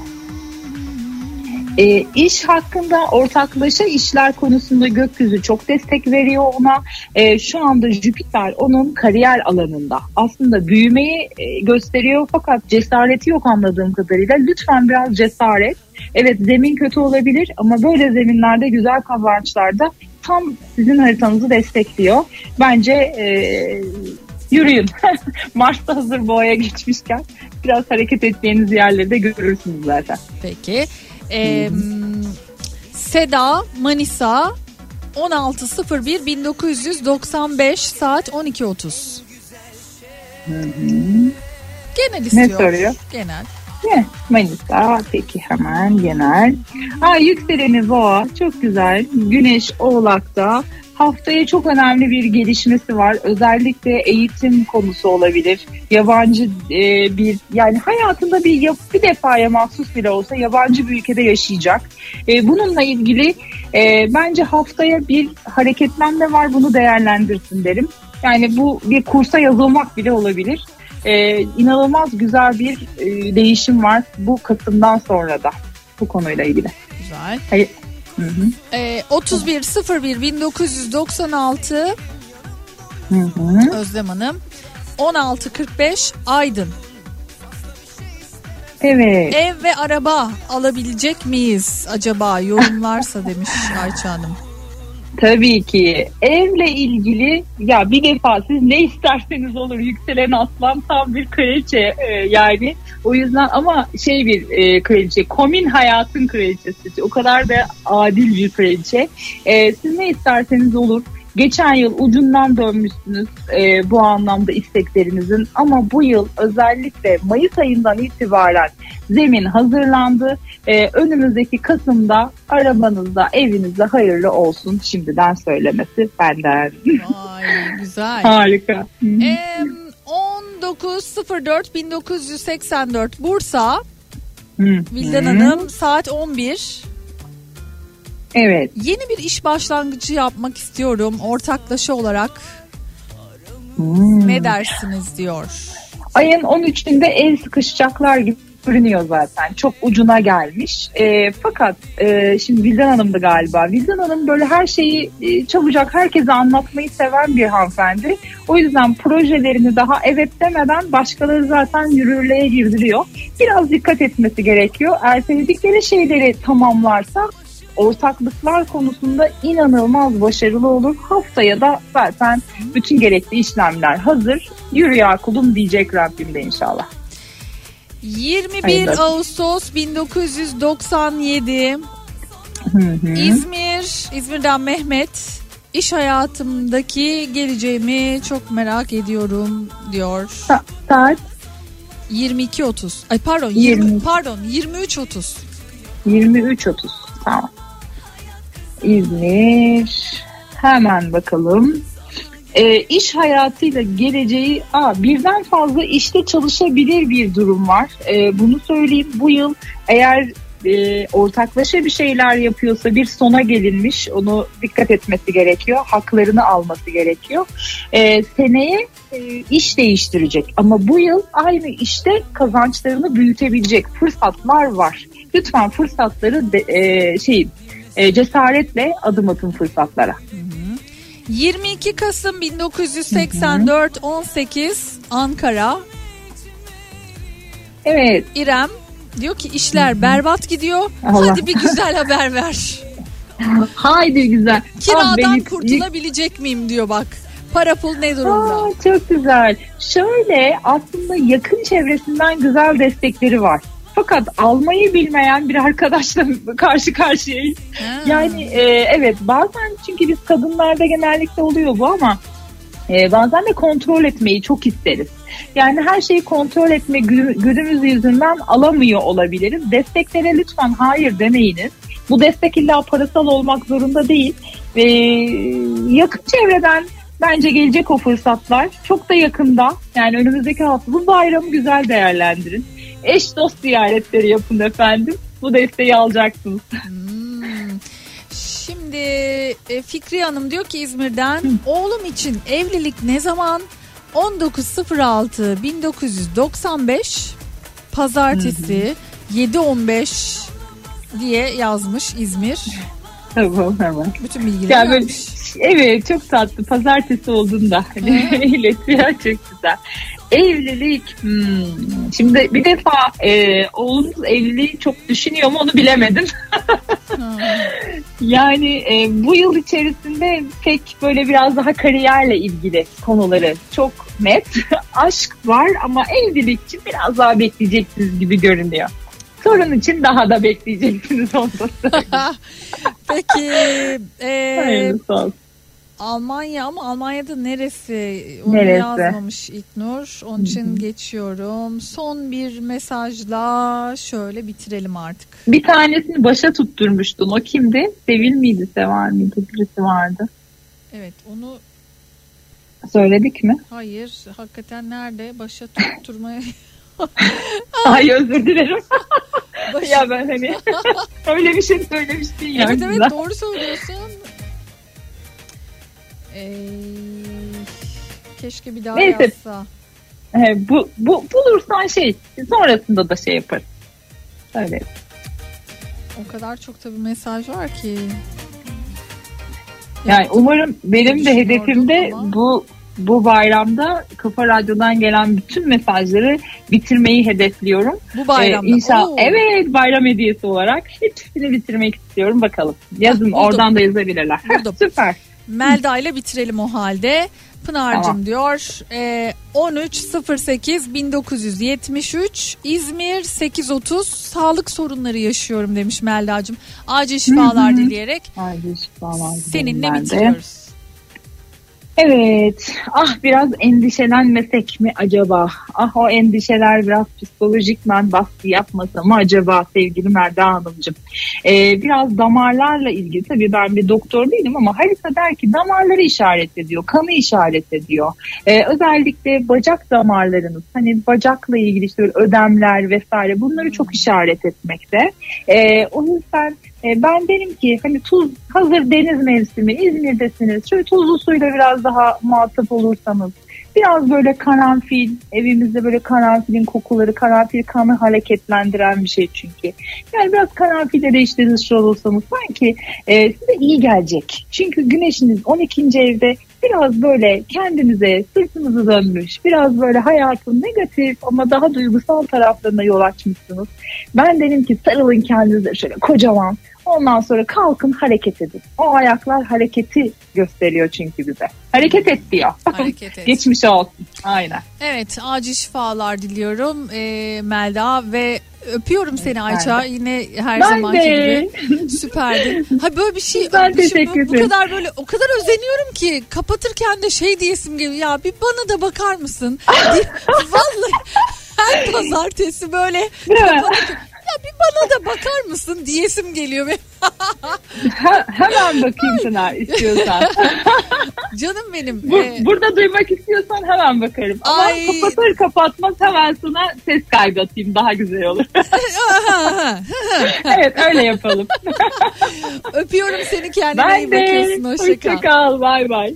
İş hakkında ortaklaşa işler konusunda gökyüzü çok destek veriyor ona. Şu anda Jüpiter onun kariyer alanında. Aslında büyümeyi gösteriyor fakat cesareti yok anladığım kadarıyla. Lütfen biraz cesaret. Evet, zemin kötü olabilir ama böyle zeminlerde, güzel kazançlarda tam sizin haritanızı destekliyor. Bence yürüyün. Mars'ta hazır boğaya geçmişken biraz hareket ettiğiniz yerleri de görürsünüz zaten. Peki. Seda, Manisa 16.01.1995 saat 12.30. Genel istiyor. Ne soruyor? Genel. Ne? Manisa. Peki hemen genel. Yükseleni Boğa. Çok güzel. Güneş Oğlak'ta. Haftaya çok önemli bir gelişmesi var. Özellikle eğitim konusu olabilir. Yabancı yani hayatında bir defaya mahsus bile olsa yabancı bir ülkede yaşayacak. Bununla ilgili bence haftaya bir hareketlenme var. Bunu değerlendirsin derim. Yani bu bir kursa yazılmak bile olabilir. İnanılmaz güzel bir değişim var bu Kasım'dan sonra da bu konuyla ilgili. Güzel. Hayır. 31.01.1996 Özlem Hanım. 16.45 Aydın. Evet. Ev ve araba alabilecek miyiz acaba? Yorum varsa demiş Ayça Hanım. Tabii ki. Evle ilgili ya bir defa siz ne isterseniz olur. Yükselen Aslan tam bir kraliçe yani. O yüzden ama bir kraliçe. Komün hayatın kraliçesi. O kadar da adil bir kraliçe. Siz ne isterseniz olur. Geçen yıl ucundan dönmüşsünüz bu anlamda isteklerinizin ama bu yıl özellikle Mayıs ayından itibaren zemin hazırlandı. Önümüzdeki Kasım'da arabanızda, evinizde hayırlı olsun şimdiden söylemesi benden. Vay güzel. Harika. 19.04.1984 Bursa. Vildan Hanım saat 11. Evet. Yeni bir iş başlangıcı yapmak istiyorum ortaklaşa olarak. Ne dersiniz diyor. Ayın 13'ünde el sıkışacaklar gibi görünüyor zaten. Çok ucuna gelmiş. Fakat şimdi Vildan Hanım'dı galiba. Vildan Hanım böyle her şeyi çabucak herkese anlatmayı seven bir hanımefendi. O yüzden projelerini daha evet demeden başkaları zaten yürürlüğe girdiriyor. Biraz dikkat etmesi gerekiyor. Erteledikleri şeyleri tamamlarsa ortaklıklar konusunda inanılmaz başarılı olur. Haftaya da zaten bütün gerekli işlemler hazır. Yürü ya kulum diyecek Rabbim de inşallah. 21 Ağustos 1997 İzmir'den Mehmet. İş hayatımdaki geleceğimi çok merak ediyorum diyor. Saat 22.30. Ay pardon 23.30. 23.30. Tamam. İzmir. Hemen bakalım. İş hayatıyla geleceği birden fazla işte çalışabilir bir durum var. Bunu söyleyeyim. Bu yıl eğer ortaklaşa bir şeyler yapıyorsa bir sona gelinmiş. Onu dikkat etmesi gerekiyor. Haklarını alması gerekiyor. Seneye iş değiştirecek. Ama bu yıl aynı işte kazançlarını büyütebilecek fırsatlar var. Lütfen fırsatları cesaretle adım atın fırsatlara. 22 Kasım 1984 18 Ankara. Evet. İrem diyor ki işler berbat gidiyor. Allah. Hadi bir güzel haber ver. Haydi güzel. Kiradan kurtulabilecek miyim diyor bak. Para pul ne durumda? Çok güzel. Şöyle aslında yakın çevresinden güzel destekleri var. Fakat almayı bilmeyen bir arkadaşla karşı karşıyayız. Yani evet bazen çünkü biz kadınlarda genellikle oluyor bu ama bazen de kontrol etmeyi çok isteriz. Yani her şeyi kontrol etme güdümüz yüzünden alamıyor olabiliriz. Desteklere lütfen hayır demeyiniz. Bu destek illa parasal olmak zorunda değil. Yakın çevreden bence gelecek o fırsatlar. Çok da yakında yani önümüzdeki hafta bu bayramı güzel değerlendirin. Eş dost ziyaretleri yapın efendim. Bu desteği alacaksınız. Şimdi Fikriye Hanım diyor ki İzmir'den oğlum için evlilik ne zaman? 19.06.1995 Pazartesi 7.15 diye yazmış İzmir. Tamam hemen. Bütün bilgiler vermiş. Evet çok tatlı. Pazartesi olduğunda iletiyor çok güzel. Evlilik. Şimdi bir defa oğlunuz evliliği çok düşünüyor mu onu bilemedim. Yani bu yıl içerisinde pek böyle biraz daha kariyerle ilgili konuları çok net. Aşk var ama evlilik için biraz daha bekleyeceksiniz gibi görünüyor. Sorun için daha da bekleyeceksiniz onda. Peki. Hayırlısı olsun. Almanya ama Almanya'da neresi? Onu yazmamış İlknur. Onun için geçiyorum. Son bir mesajla şöyle bitirelim artık. Bir tanesini başa tutturmuştun. O kimdi? Sevil miydi? Sevar mıydı? Birisi vardı. Evet, onu söyledik mi? Hayır. Hakikaten nerede? Başa tutturmaya... Ay özür dilerim. Ya ben hani öyle bir şey söylemiştin ya. Evet evet doğru söylüyorsun. Keşke bir daha yazsa. Bu bulursan sonrasında da yaparız. Öyle. O kadar çok tabii mesaj var ki. Yani umarım benim de hedefimde bu bayramda Kafa Radyo'dan gelen bütün mesajları bitirmeyi hedefliyorum. Bu bayramda. İnşallah. Evet, bayram hediyesi olarak hepsini bitirmek istiyorum. Bakalım. Yazın, oradan da yazabilirler. Süper. Melda ile bitirelim o halde. Pınar'cığım tamam. Diyor 13.08.1973 İzmir 8.30 sağlık sorunları yaşıyorum demiş Melda'cığım. Acil şifalar dileyerek. Acil şifalar seninle bitiriyoruz. Evet. Biraz endişelenmesek mi acaba? O endişeler biraz psikolojikmen baskı yapmasa mı acaba sevgili Melda Hanımcığım? Biraz damarlarla ilgili, tabii ben bir doktor değilim ama harita der ki damarları işaret ediyor, kanı işaret ediyor. Özellikle bacak damarlarınız, hani bacakla ilgili işte ödemler vesaire, bunları çok işaret etmekte. O yüzden ben derim ki hani hazır deniz mevsimi, İzmir'desiniz, şöyle tuzlu suyla biraz daha muhatap olursanız, biraz böyle karanfil, evimizde böyle karanfilin kokuları, karanfil kanı hareketlendiren bir şey çünkü. Yani biraz karanfille de işleriniz olursanız sanki size iyi gelecek. Çünkü güneşiniz 12. evde, biraz böyle kendinize sırtınızı dönmüş, biraz böyle hayatın negatif ama daha duygusal taraflarına yol açmışsınız. Ben derim ki sarılın kendinize şöyle kocaman. Ondan sonra kalkın, hareket edin. O ayaklar hareketi gösteriyor çünkü bize. Hareket et diyor. Hareket et. Geçmiş olsun. Aynen. Evet, acil şifalar diliyorum Melda ve öpüyorum seni Ayça. Yine her zamanki gibi. Süperdi. Böyle bir şey, bu kadar böyle o kadar özeniyorum ki kapatırken de diyesim geliyor. Ya bir bana da bakar mısın? Vallahi her pazartesi böyle kapatırken ya bir bana da bakar mısın diyesim geliyor. Hemen bakayım Pınar istiyorsan. Canım benim. Burada duymak istiyorsan hemen bakarım. Ama kapatır kapatmaz hemen sana ses kaydı atayım, daha güzel olur. Evet, öyle yapalım. Öpüyorum seni, kendine iyi bakıyorsun. Hoşça kal. Bay bay.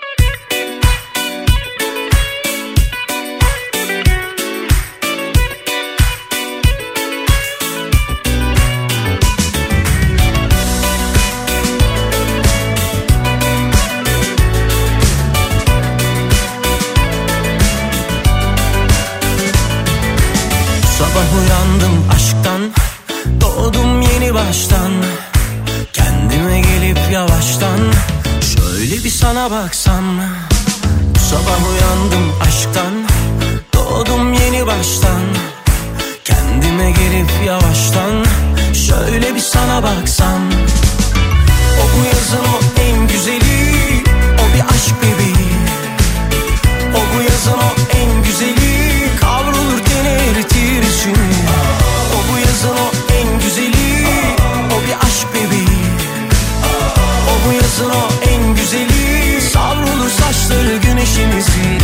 Uyandım aşktan, doğdum yeni baştan. Kendime gelip yavaştan şöyle bir sana baksam. Bu sabah uyandım aşktan, doğdum yeni baştan. Kendime gelip yavaştan şöyle bir sana baksam. O bu yazın o en güzeli, o bir aşk bebeği. O bu yazın o en güzeli, kavrulur teni eritir içini. O bu yazın o en güzeli, o bir aşk bebeği. O bu yazın o en güzeli, savrulur saçları güneşimizi.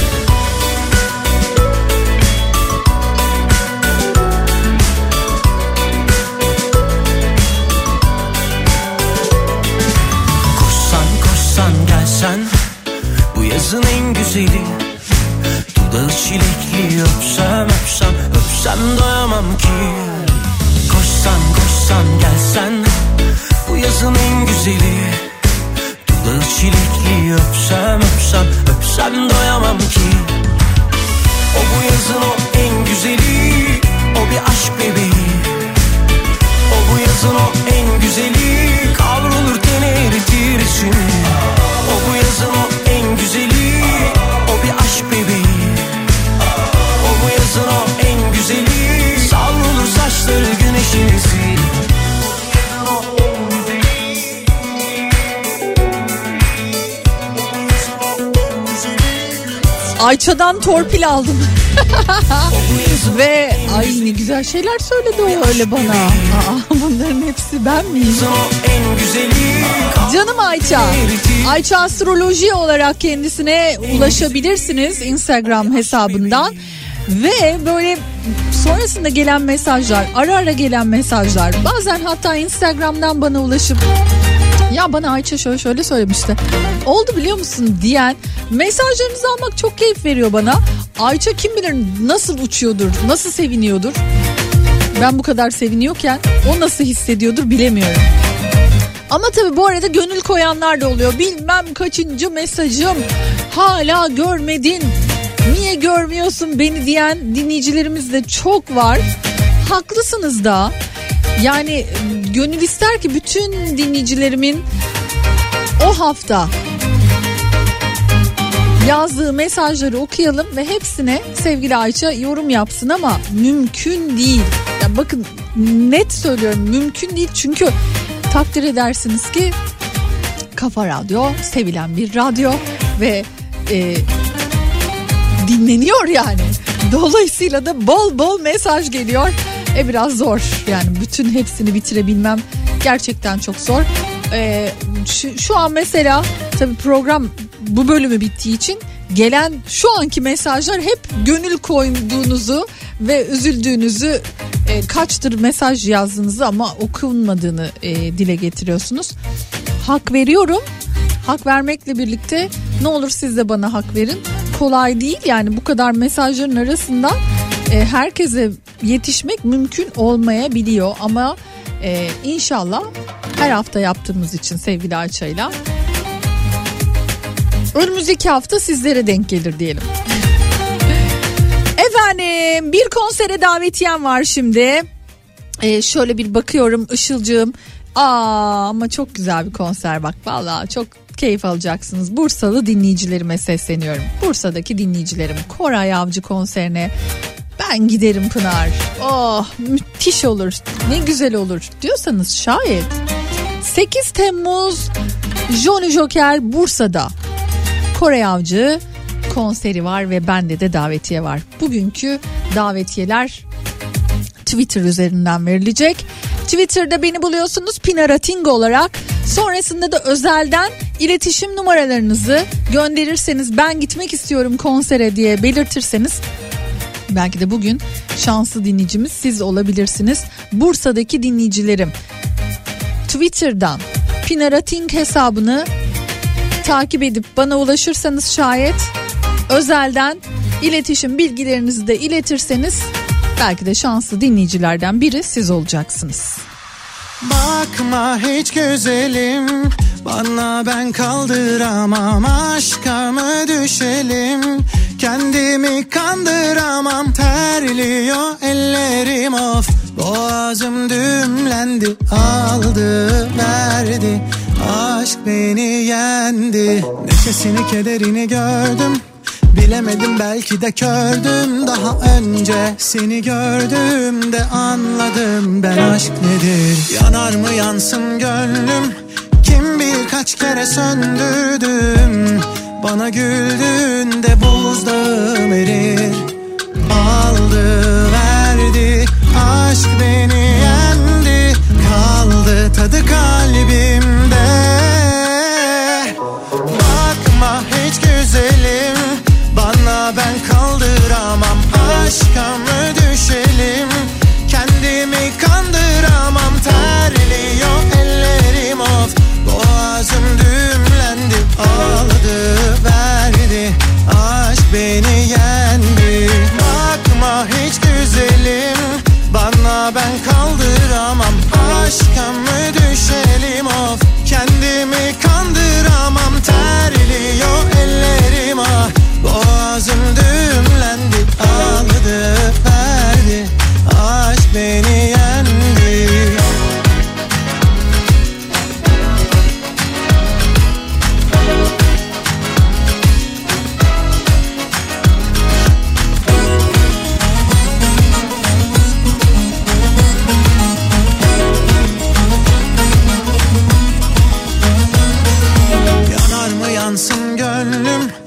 Koşsan gelsen, bu yazın en güzeli. Dudağı çilekli, öpsem doyamam ki. Koşsan gelsen, bu yazın en güzeli. Dudağı çilekli, öpsem doyamam ki. O bu yazın o en güzeli, o bir aşk bebeği. O bu yazın o en güzeli, kavrulur teni eritir içini. O bu yazın o en güzeli, o bir aşk bebeği. O bu yazın o en güzeli, savrulur saçları güneşi. Ayça'dan torpil aldım. Ve ay ne güzel şeyler söyledi o öyle bana. Bunların hepsi ben miyim? Canım Ayça. Ayça Astroloji olarak kendisine ulaşabilirsiniz Instagram hesabından. Ve böyle sonrasında gelen mesajlar, ara ara gelen mesajlar, bazen hatta Instagram'dan bana ulaşıp ya bana Ayça şöyle söylemişti, oldu biliyor musun diyen mesajlarınızı almak çok keyif veriyor bana. Ayça kim bilir nasıl uçuyordur, nasıl seviniyordur. Ben bu kadar seviniyorken o nasıl hissediyordur bilemiyorum. Ama tabii bu arada gönül koyanlar da oluyor. Bilmem kaçıncı mesajım, hala görmedin, niye görmüyorsun beni diyen dinleyicilerimiz de çok var. Haklısınız da. Yani gönül ister ki bütün dinleyicilerimin o hafta yazdığı mesajları okuyalım ve hepsine sevgili Ayça yorum yapsın ama mümkün değil. Ya bakın net söylüyorum, mümkün değil çünkü takdir edersiniz ki Kafa Radyo sevilen bir radyo ve dinleniyor yani. Dolayısıyla da bol bol mesaj geliyor. Biraz zor yani, bütün hepsini bitirebilmem gerçekten çok zor. Şu an mesela tabii program bu bölümü bittiği için gelen şu anki mesajlar hep gönül koyduğunuzu ve üzüldüğünüzü, kaçtır mesaj yazdığınızı ama okunmadığını dile getiriyorsunuz. Hak veriyorum. Hak vermekle birlikte ne olur siz de bana hak verin. Kolay değil yani, bu kadar mesajların arasından herkese yetişmek mümkün olmayabiliyor ama inşallah her hafta yaptığımız için sevgili Ayça'yla önümüzdeki hafta sizlere denk gelir diyelim. Efendim, bir konsere davetiyem var şimdi. Şöyle bir bakıyorum Işılcığım. Ama çok güzel bir konser bak, vallahi çok keyif alacaksınız. Bursalı dinleyicilerime sesleniyorum. Bursa'daki dinleyicilerim, Koray Avcı konserine ben giderim Pınar. Oh müthiş olur, ne güzel olur diyorsanız şayet 8 Temmuz Johnny Joker Bursa'da Koray Avcı konseri var ve bende de davetiye var. Bugünkü davetiyeler Twitter üzerinden verilecek. Twitter'da beni buluyorsunuz Pinar Atingo olarak. Sonrasında da özelden iletişim numaralarınızı gönderirseniz, ben gitmek istiyorum konsere diye belirtirseniz belki de bugün şanslı dinleyicimiz siz olabilirsiniz. Bursa'daki dinleyicilerim, Twitter'dan Pinar Ating hesabını takip edip bana ulaşırsanız şayet, özelden iletişim bilgilerinizi de iletirseniz belki de şanslı dinleyicilerden biri siz olacaksınız. Bakma hiç güzelim, bana ben kaldıramam, aşka mı düşelim, kendimi kandıramam, terliyor ellerim of, boğazım düğümlendi, aldı verdi, aşk beni yendi, neşesini kederini gördüm, bilemedim belki de kördüm, daha önce seni gördüğümde anladım ben aşk nedir. Yanar mı yansın gönlüm, kim bilir kaç kere söndürdüm, bana güldüğünde buzdağım erir, aldı verdi, aşk beni yendi, kaldı tadı kalbimde. Bakma hiç güzelim, bana ben kaldıramam, aşka mı düşelim, kendimi kandıramam, terliyor ellerim of, boğazım düğümlendi, aldı verdi, aşk beni yendi. Bakma hiç güzelim, bana ben kaldıramam, aşka mı düşelim of, kendimi kandıramam, terliyor ellerim ah, boğazım düğümlendi, aldı verdi, aşk beni yendi. Yanar mı yansın gönlüm,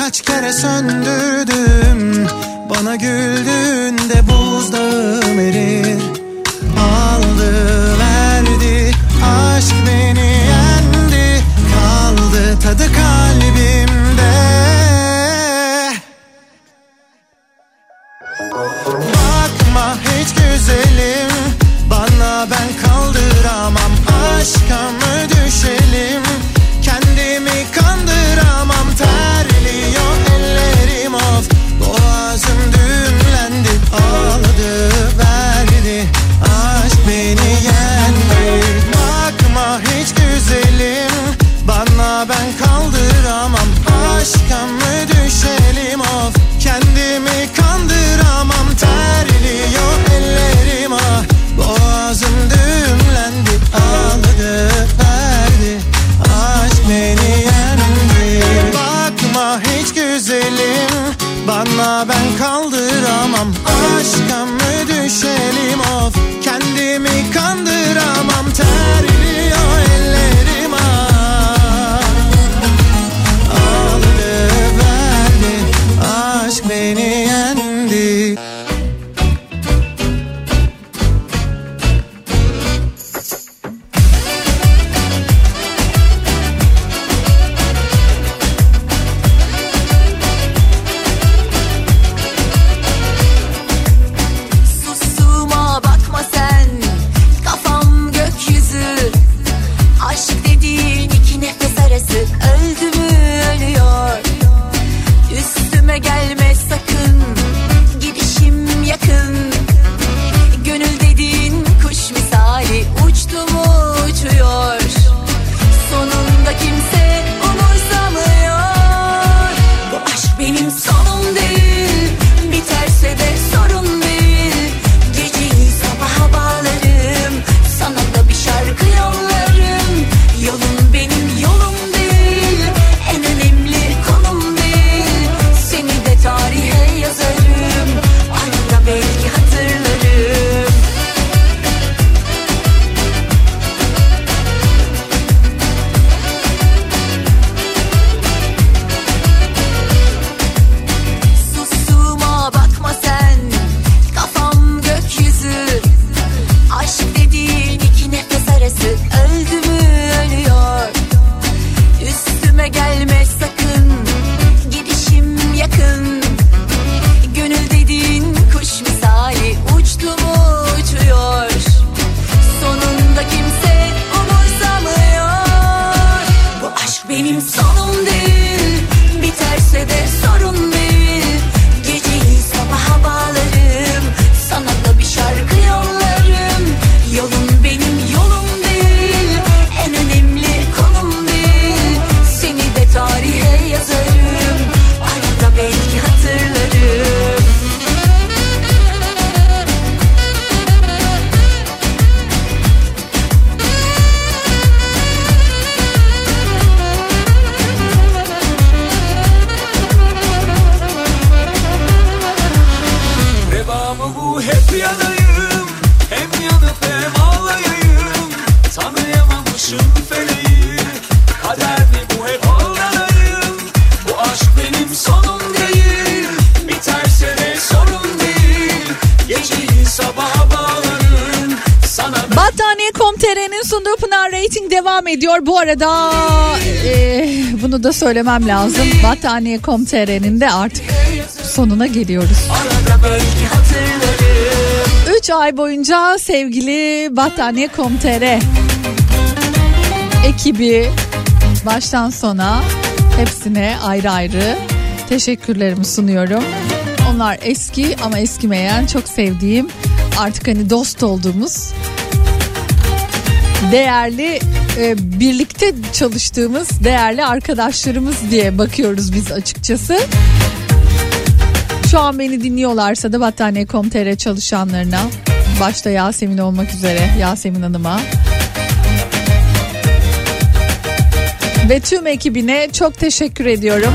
kaç kere söndürdüm. Bana güldüğünde buzdağım erir. Aldı verdi aşk beni yendi. Kaldı tadı kalbimde. Bakma hiç güzelim, bana ben kaldıramam. Aşka mı düşelim, kendimi kandıramam. Terliyor ellerim of, boğazım düğümlendi. Aldı verdi aşk beni yendi. Bakma hiç güzelim, bana ben kaldıramam. Aşka mı düşelim of, kendimi kandıramam. Terliyor ellerim ah, boğazım düğümlendi. Aldı verdi aşk beni yendi. Bakma hiç güzelim, bana ben kaldıramam. Aşka mı düşelim of, kendimi kandıramam. Terliyor ellerim ah, aldı verdi aşk beni yendi. Susuma bakma sen, kafam gökyüzü. Aşk dediğin iki nefes arası, öldü mü ölüyor. Üstüme gelme sakın, gidişim yakın. Gönül dediğin kuş misali, uçtu mu uçuyor. Sonunda kimse umursamıyor. Bu aşk benim sonum değil, biterse de sorun değil. Geceyi sabaha bağlarım, sana da bir şarkı yollarım. Yolun benim yolum değil, en önemli konum değil. Seni de tarihe yazarım, arada belki hatırlarım. Susuma bakma sen, kafam gökyüzü. Aşk dediğin iki nefes arası, öldü mü ölüyor. Üstüme gelme sakın, gidişim yakın. Gönül dediğin kuş misali, uçtu mu uçuyor. Sonunda kimse umursamıyor. Bu aşk benim sonum değil, biterse de sorun değil. Geceyi sabaha bağlarım, sana da bir şarkı yollarım. Yolun benim yolum değil, en önemli konum değil. Seni de tarihe yazarım, arada belki hatırlarım. Devamı bu, hep yanayım. Hem yanıp hem ağlayayım. Tanıyamamışım feleği. Kader mi bu, hep ağlanayım. Bu aşk benim sonum değil, biterse de sorun değil. Geceyi sabaha bağlarım, sana ben... Battaniye.com.tr'nin sunduğu Pınar Rating devam ediyor. Bu arada bunu da söylemem lazım. Battaniye.com.tr'nin de artık sonuna geliyoruz. Arada belki hatırlarım. 3 ay boyunca sevgili Battaniye.com.tr ekibi baştan sona hepsine ayrı ayrı teşekkürlerimi sunuyorum. Onlar eski ama eskimeyen, çok sevdiğim, artık hani dost olduğumuz, değerli, birlikte çalıştığımız değerli arkadaşlarımız diye bakıyoruz biz açıkçası. Şu an beni dinliyorlarsa da Battaniye.com.tr çalışanlarına, başta Yasemin olmak üzere, Yasemin Hanım'a ve tüm ekibine çok teşekkür ediyorum.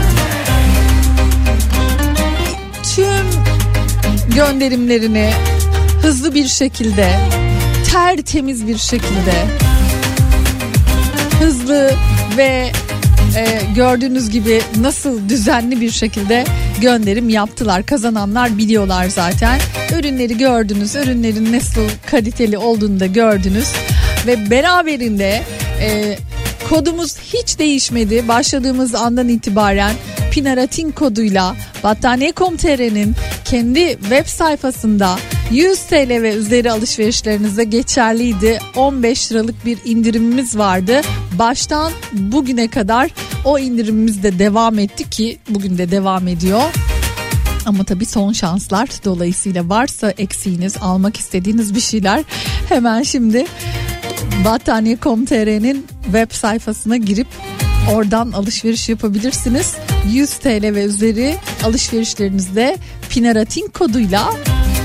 Tüm gönderimlerini hızlı bir şekilde, tertemiz bir şekilde, hızlı ve Gördüğünüz gibi nasıl düzenli bir şekilde gönderim yaptılar. Kazananlar biliyorlar zaten. Ürünleri gördünüz. Ürünlerin nasıl kaliteli olduğunu da gördünüz. Ve beraberinde kodumuz hiç değişmedi. Başladığımız andan itibaren Pinaratin koduyla Battaniye.com.tr'nin kendi web sayfasında 100 TL ve üzeri alışverişlerinize geçerliydi. 15 liralık bir indirimimiz vardı. Baştan bugüne kadar o indirimimiz de devam etti ki bugün de devam ediyor. Ama tabii son şanslar, dolayısıyla varsa eksiğiniz, almak istediğiniz bir şeyler hemen şimdi Battaniye.com.tr'nin web sayfasına girip oradan alışveriş yapabilirsiniz. 100 TL ve üzeri alışverişlerinizde Pinaratin koduyla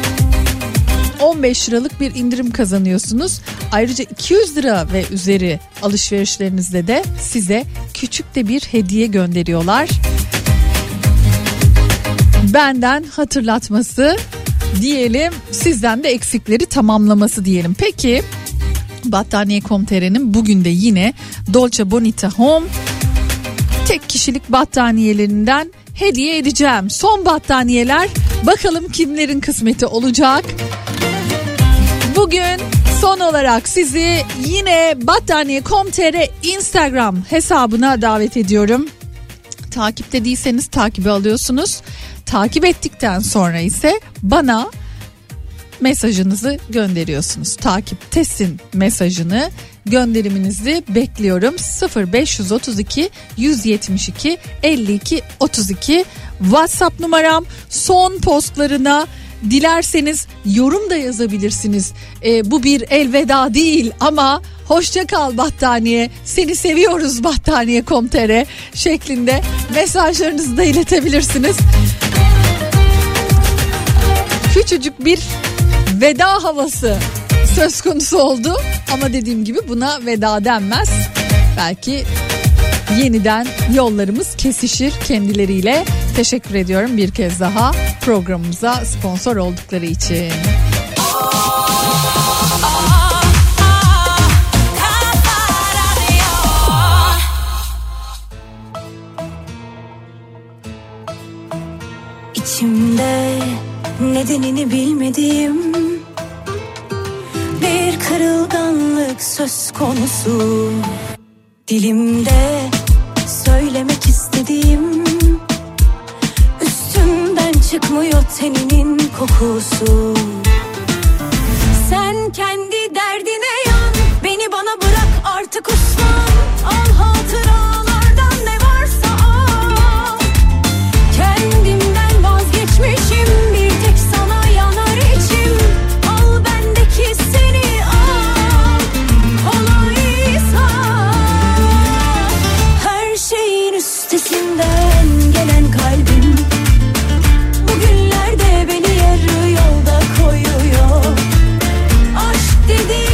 15 liralık bir indirim kazanıyorsunuz. Ayrıca 200 lira ve üzeri alışverişlerinizde de size küçük de bir hediye gönderiyorlar. Benden hatırlatması diyelim, sizden de eksikleri tamamlaması diyelim. Peki Battaniye.com.tr'nin bugün de yine Dolce Bonita Home tek kişilik battaniyelerinden hediye edeceğim. Son battaniyeler, bakalım kimlerin kısmeti olacak. Bugün son olarak sizi yine Battaniye.com.tr Instagram hesabına davet ediyorum. Takipte değilseniz takibi alıyorsunuz. Takip ettikten sonra ise bana mesajınızı gönderiyorsunuz. Takiptesin mesajını, gönderiminizi bekliyorum. 0532 172 52 32 WhatsApp numaram. Son postlarına dilerseniz yorum da yazabilirsiniz. Bu bir elveda değil ama hoşça kal battaniye, seni seviyoruz Battaniye.com.tr şeklinde mesajlarınızı da iletebilirsiniz. Küçücük bir veda havası söz konusu oldu ama dediğim gibi buna veda denmez. Belki yeniden yollarımız kesişir kendileriyle. Teşekkür ediyorum bir kez daha programımıza sponsor oldukları için. İçimde nedenini bilmediğim bir kırılganlık söz konusu. Dilimde söylemek istediğim, üstümden çıkmıyor teninin kokusu. Sen kendi derdine yan, beni bana bırak artık uslan. Al hatıralardan ne varsa al. Kendimden vazgeçmişim, bir tek sana yanar içim. Al bendeki seni al, kolaysa. Her şeyin üstesinden gelen kalbim bugünlerde beni yarı yolda koyuyor. Aşk dedi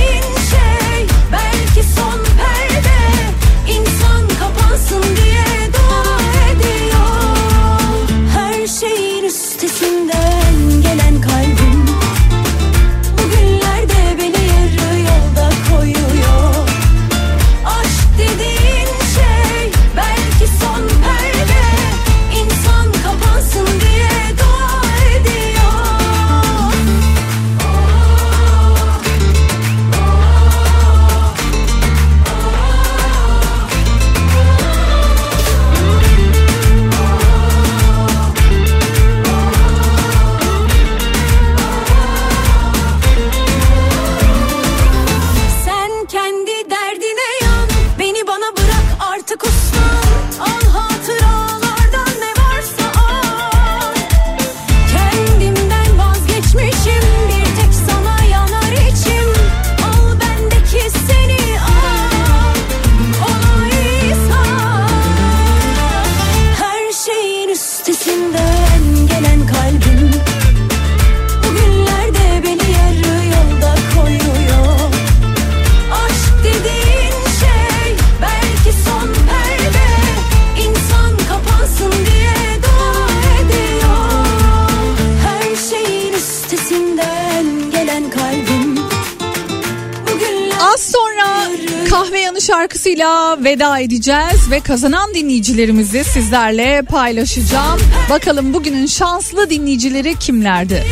şarkısıyla veda edeceğiz ve kazanan dinleyicilerimizi sizlerle paylaşacağım. Bakalım bugünün şanslı dinleyicileri kimlerdi?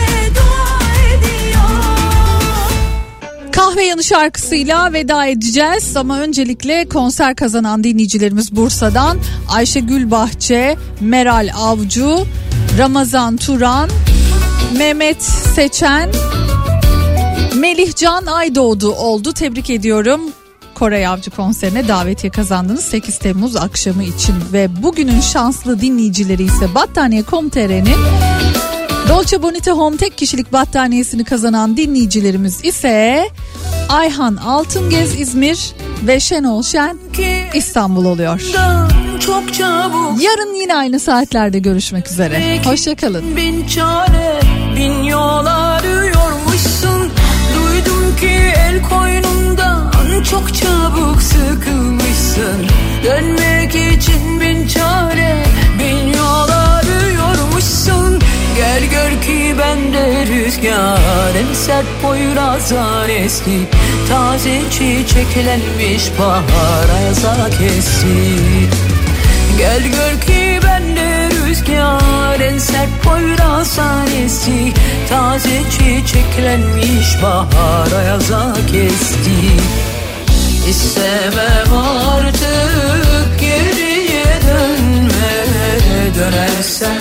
Kahve yanı şarkısıyla veda edeceğiz ama öncelikle konser kazanan dinleyicilerimiz Bursa'dan Ayşegül Bahçe, Meral Avcı, Ramazan Turan, Mehmet Seçen, Melihcan Aydoğdu oldu. Tebrik ediyorum. Koray Avcı konserine davetiye kazandınız 8 Temmuz akşamı için. Ve bugünün şanslı dinleyicileri ise Battaniye.com.tr'nin Dolce Bonita Home tek kişilik battaniyesini kazanan dinleyicilerimiz ise Ayhan Altıngez İzmir ve Şenol Şen İstanbul oluyor. Yarın yine aynı saatlerde görüşmek üzere. Hoşçakalın. Bin çare, bin yol arıyormuşsun. Duydum ki el koynundan çok çabuk sıkılmışsın. Dönmek için bin çare, bin yol arıyormuşsun. Gel gör ki bende rüzgar, en sert Poyraz'dan eski. Taze çiçeklenmiş bahar ayaza kesti. Gel gör ki bende rüzgar, en sert Poyraz'dan eski. Taze çiçeklenmiş bahar ayaza kesti. İstemem artık geriye dönme, dönersen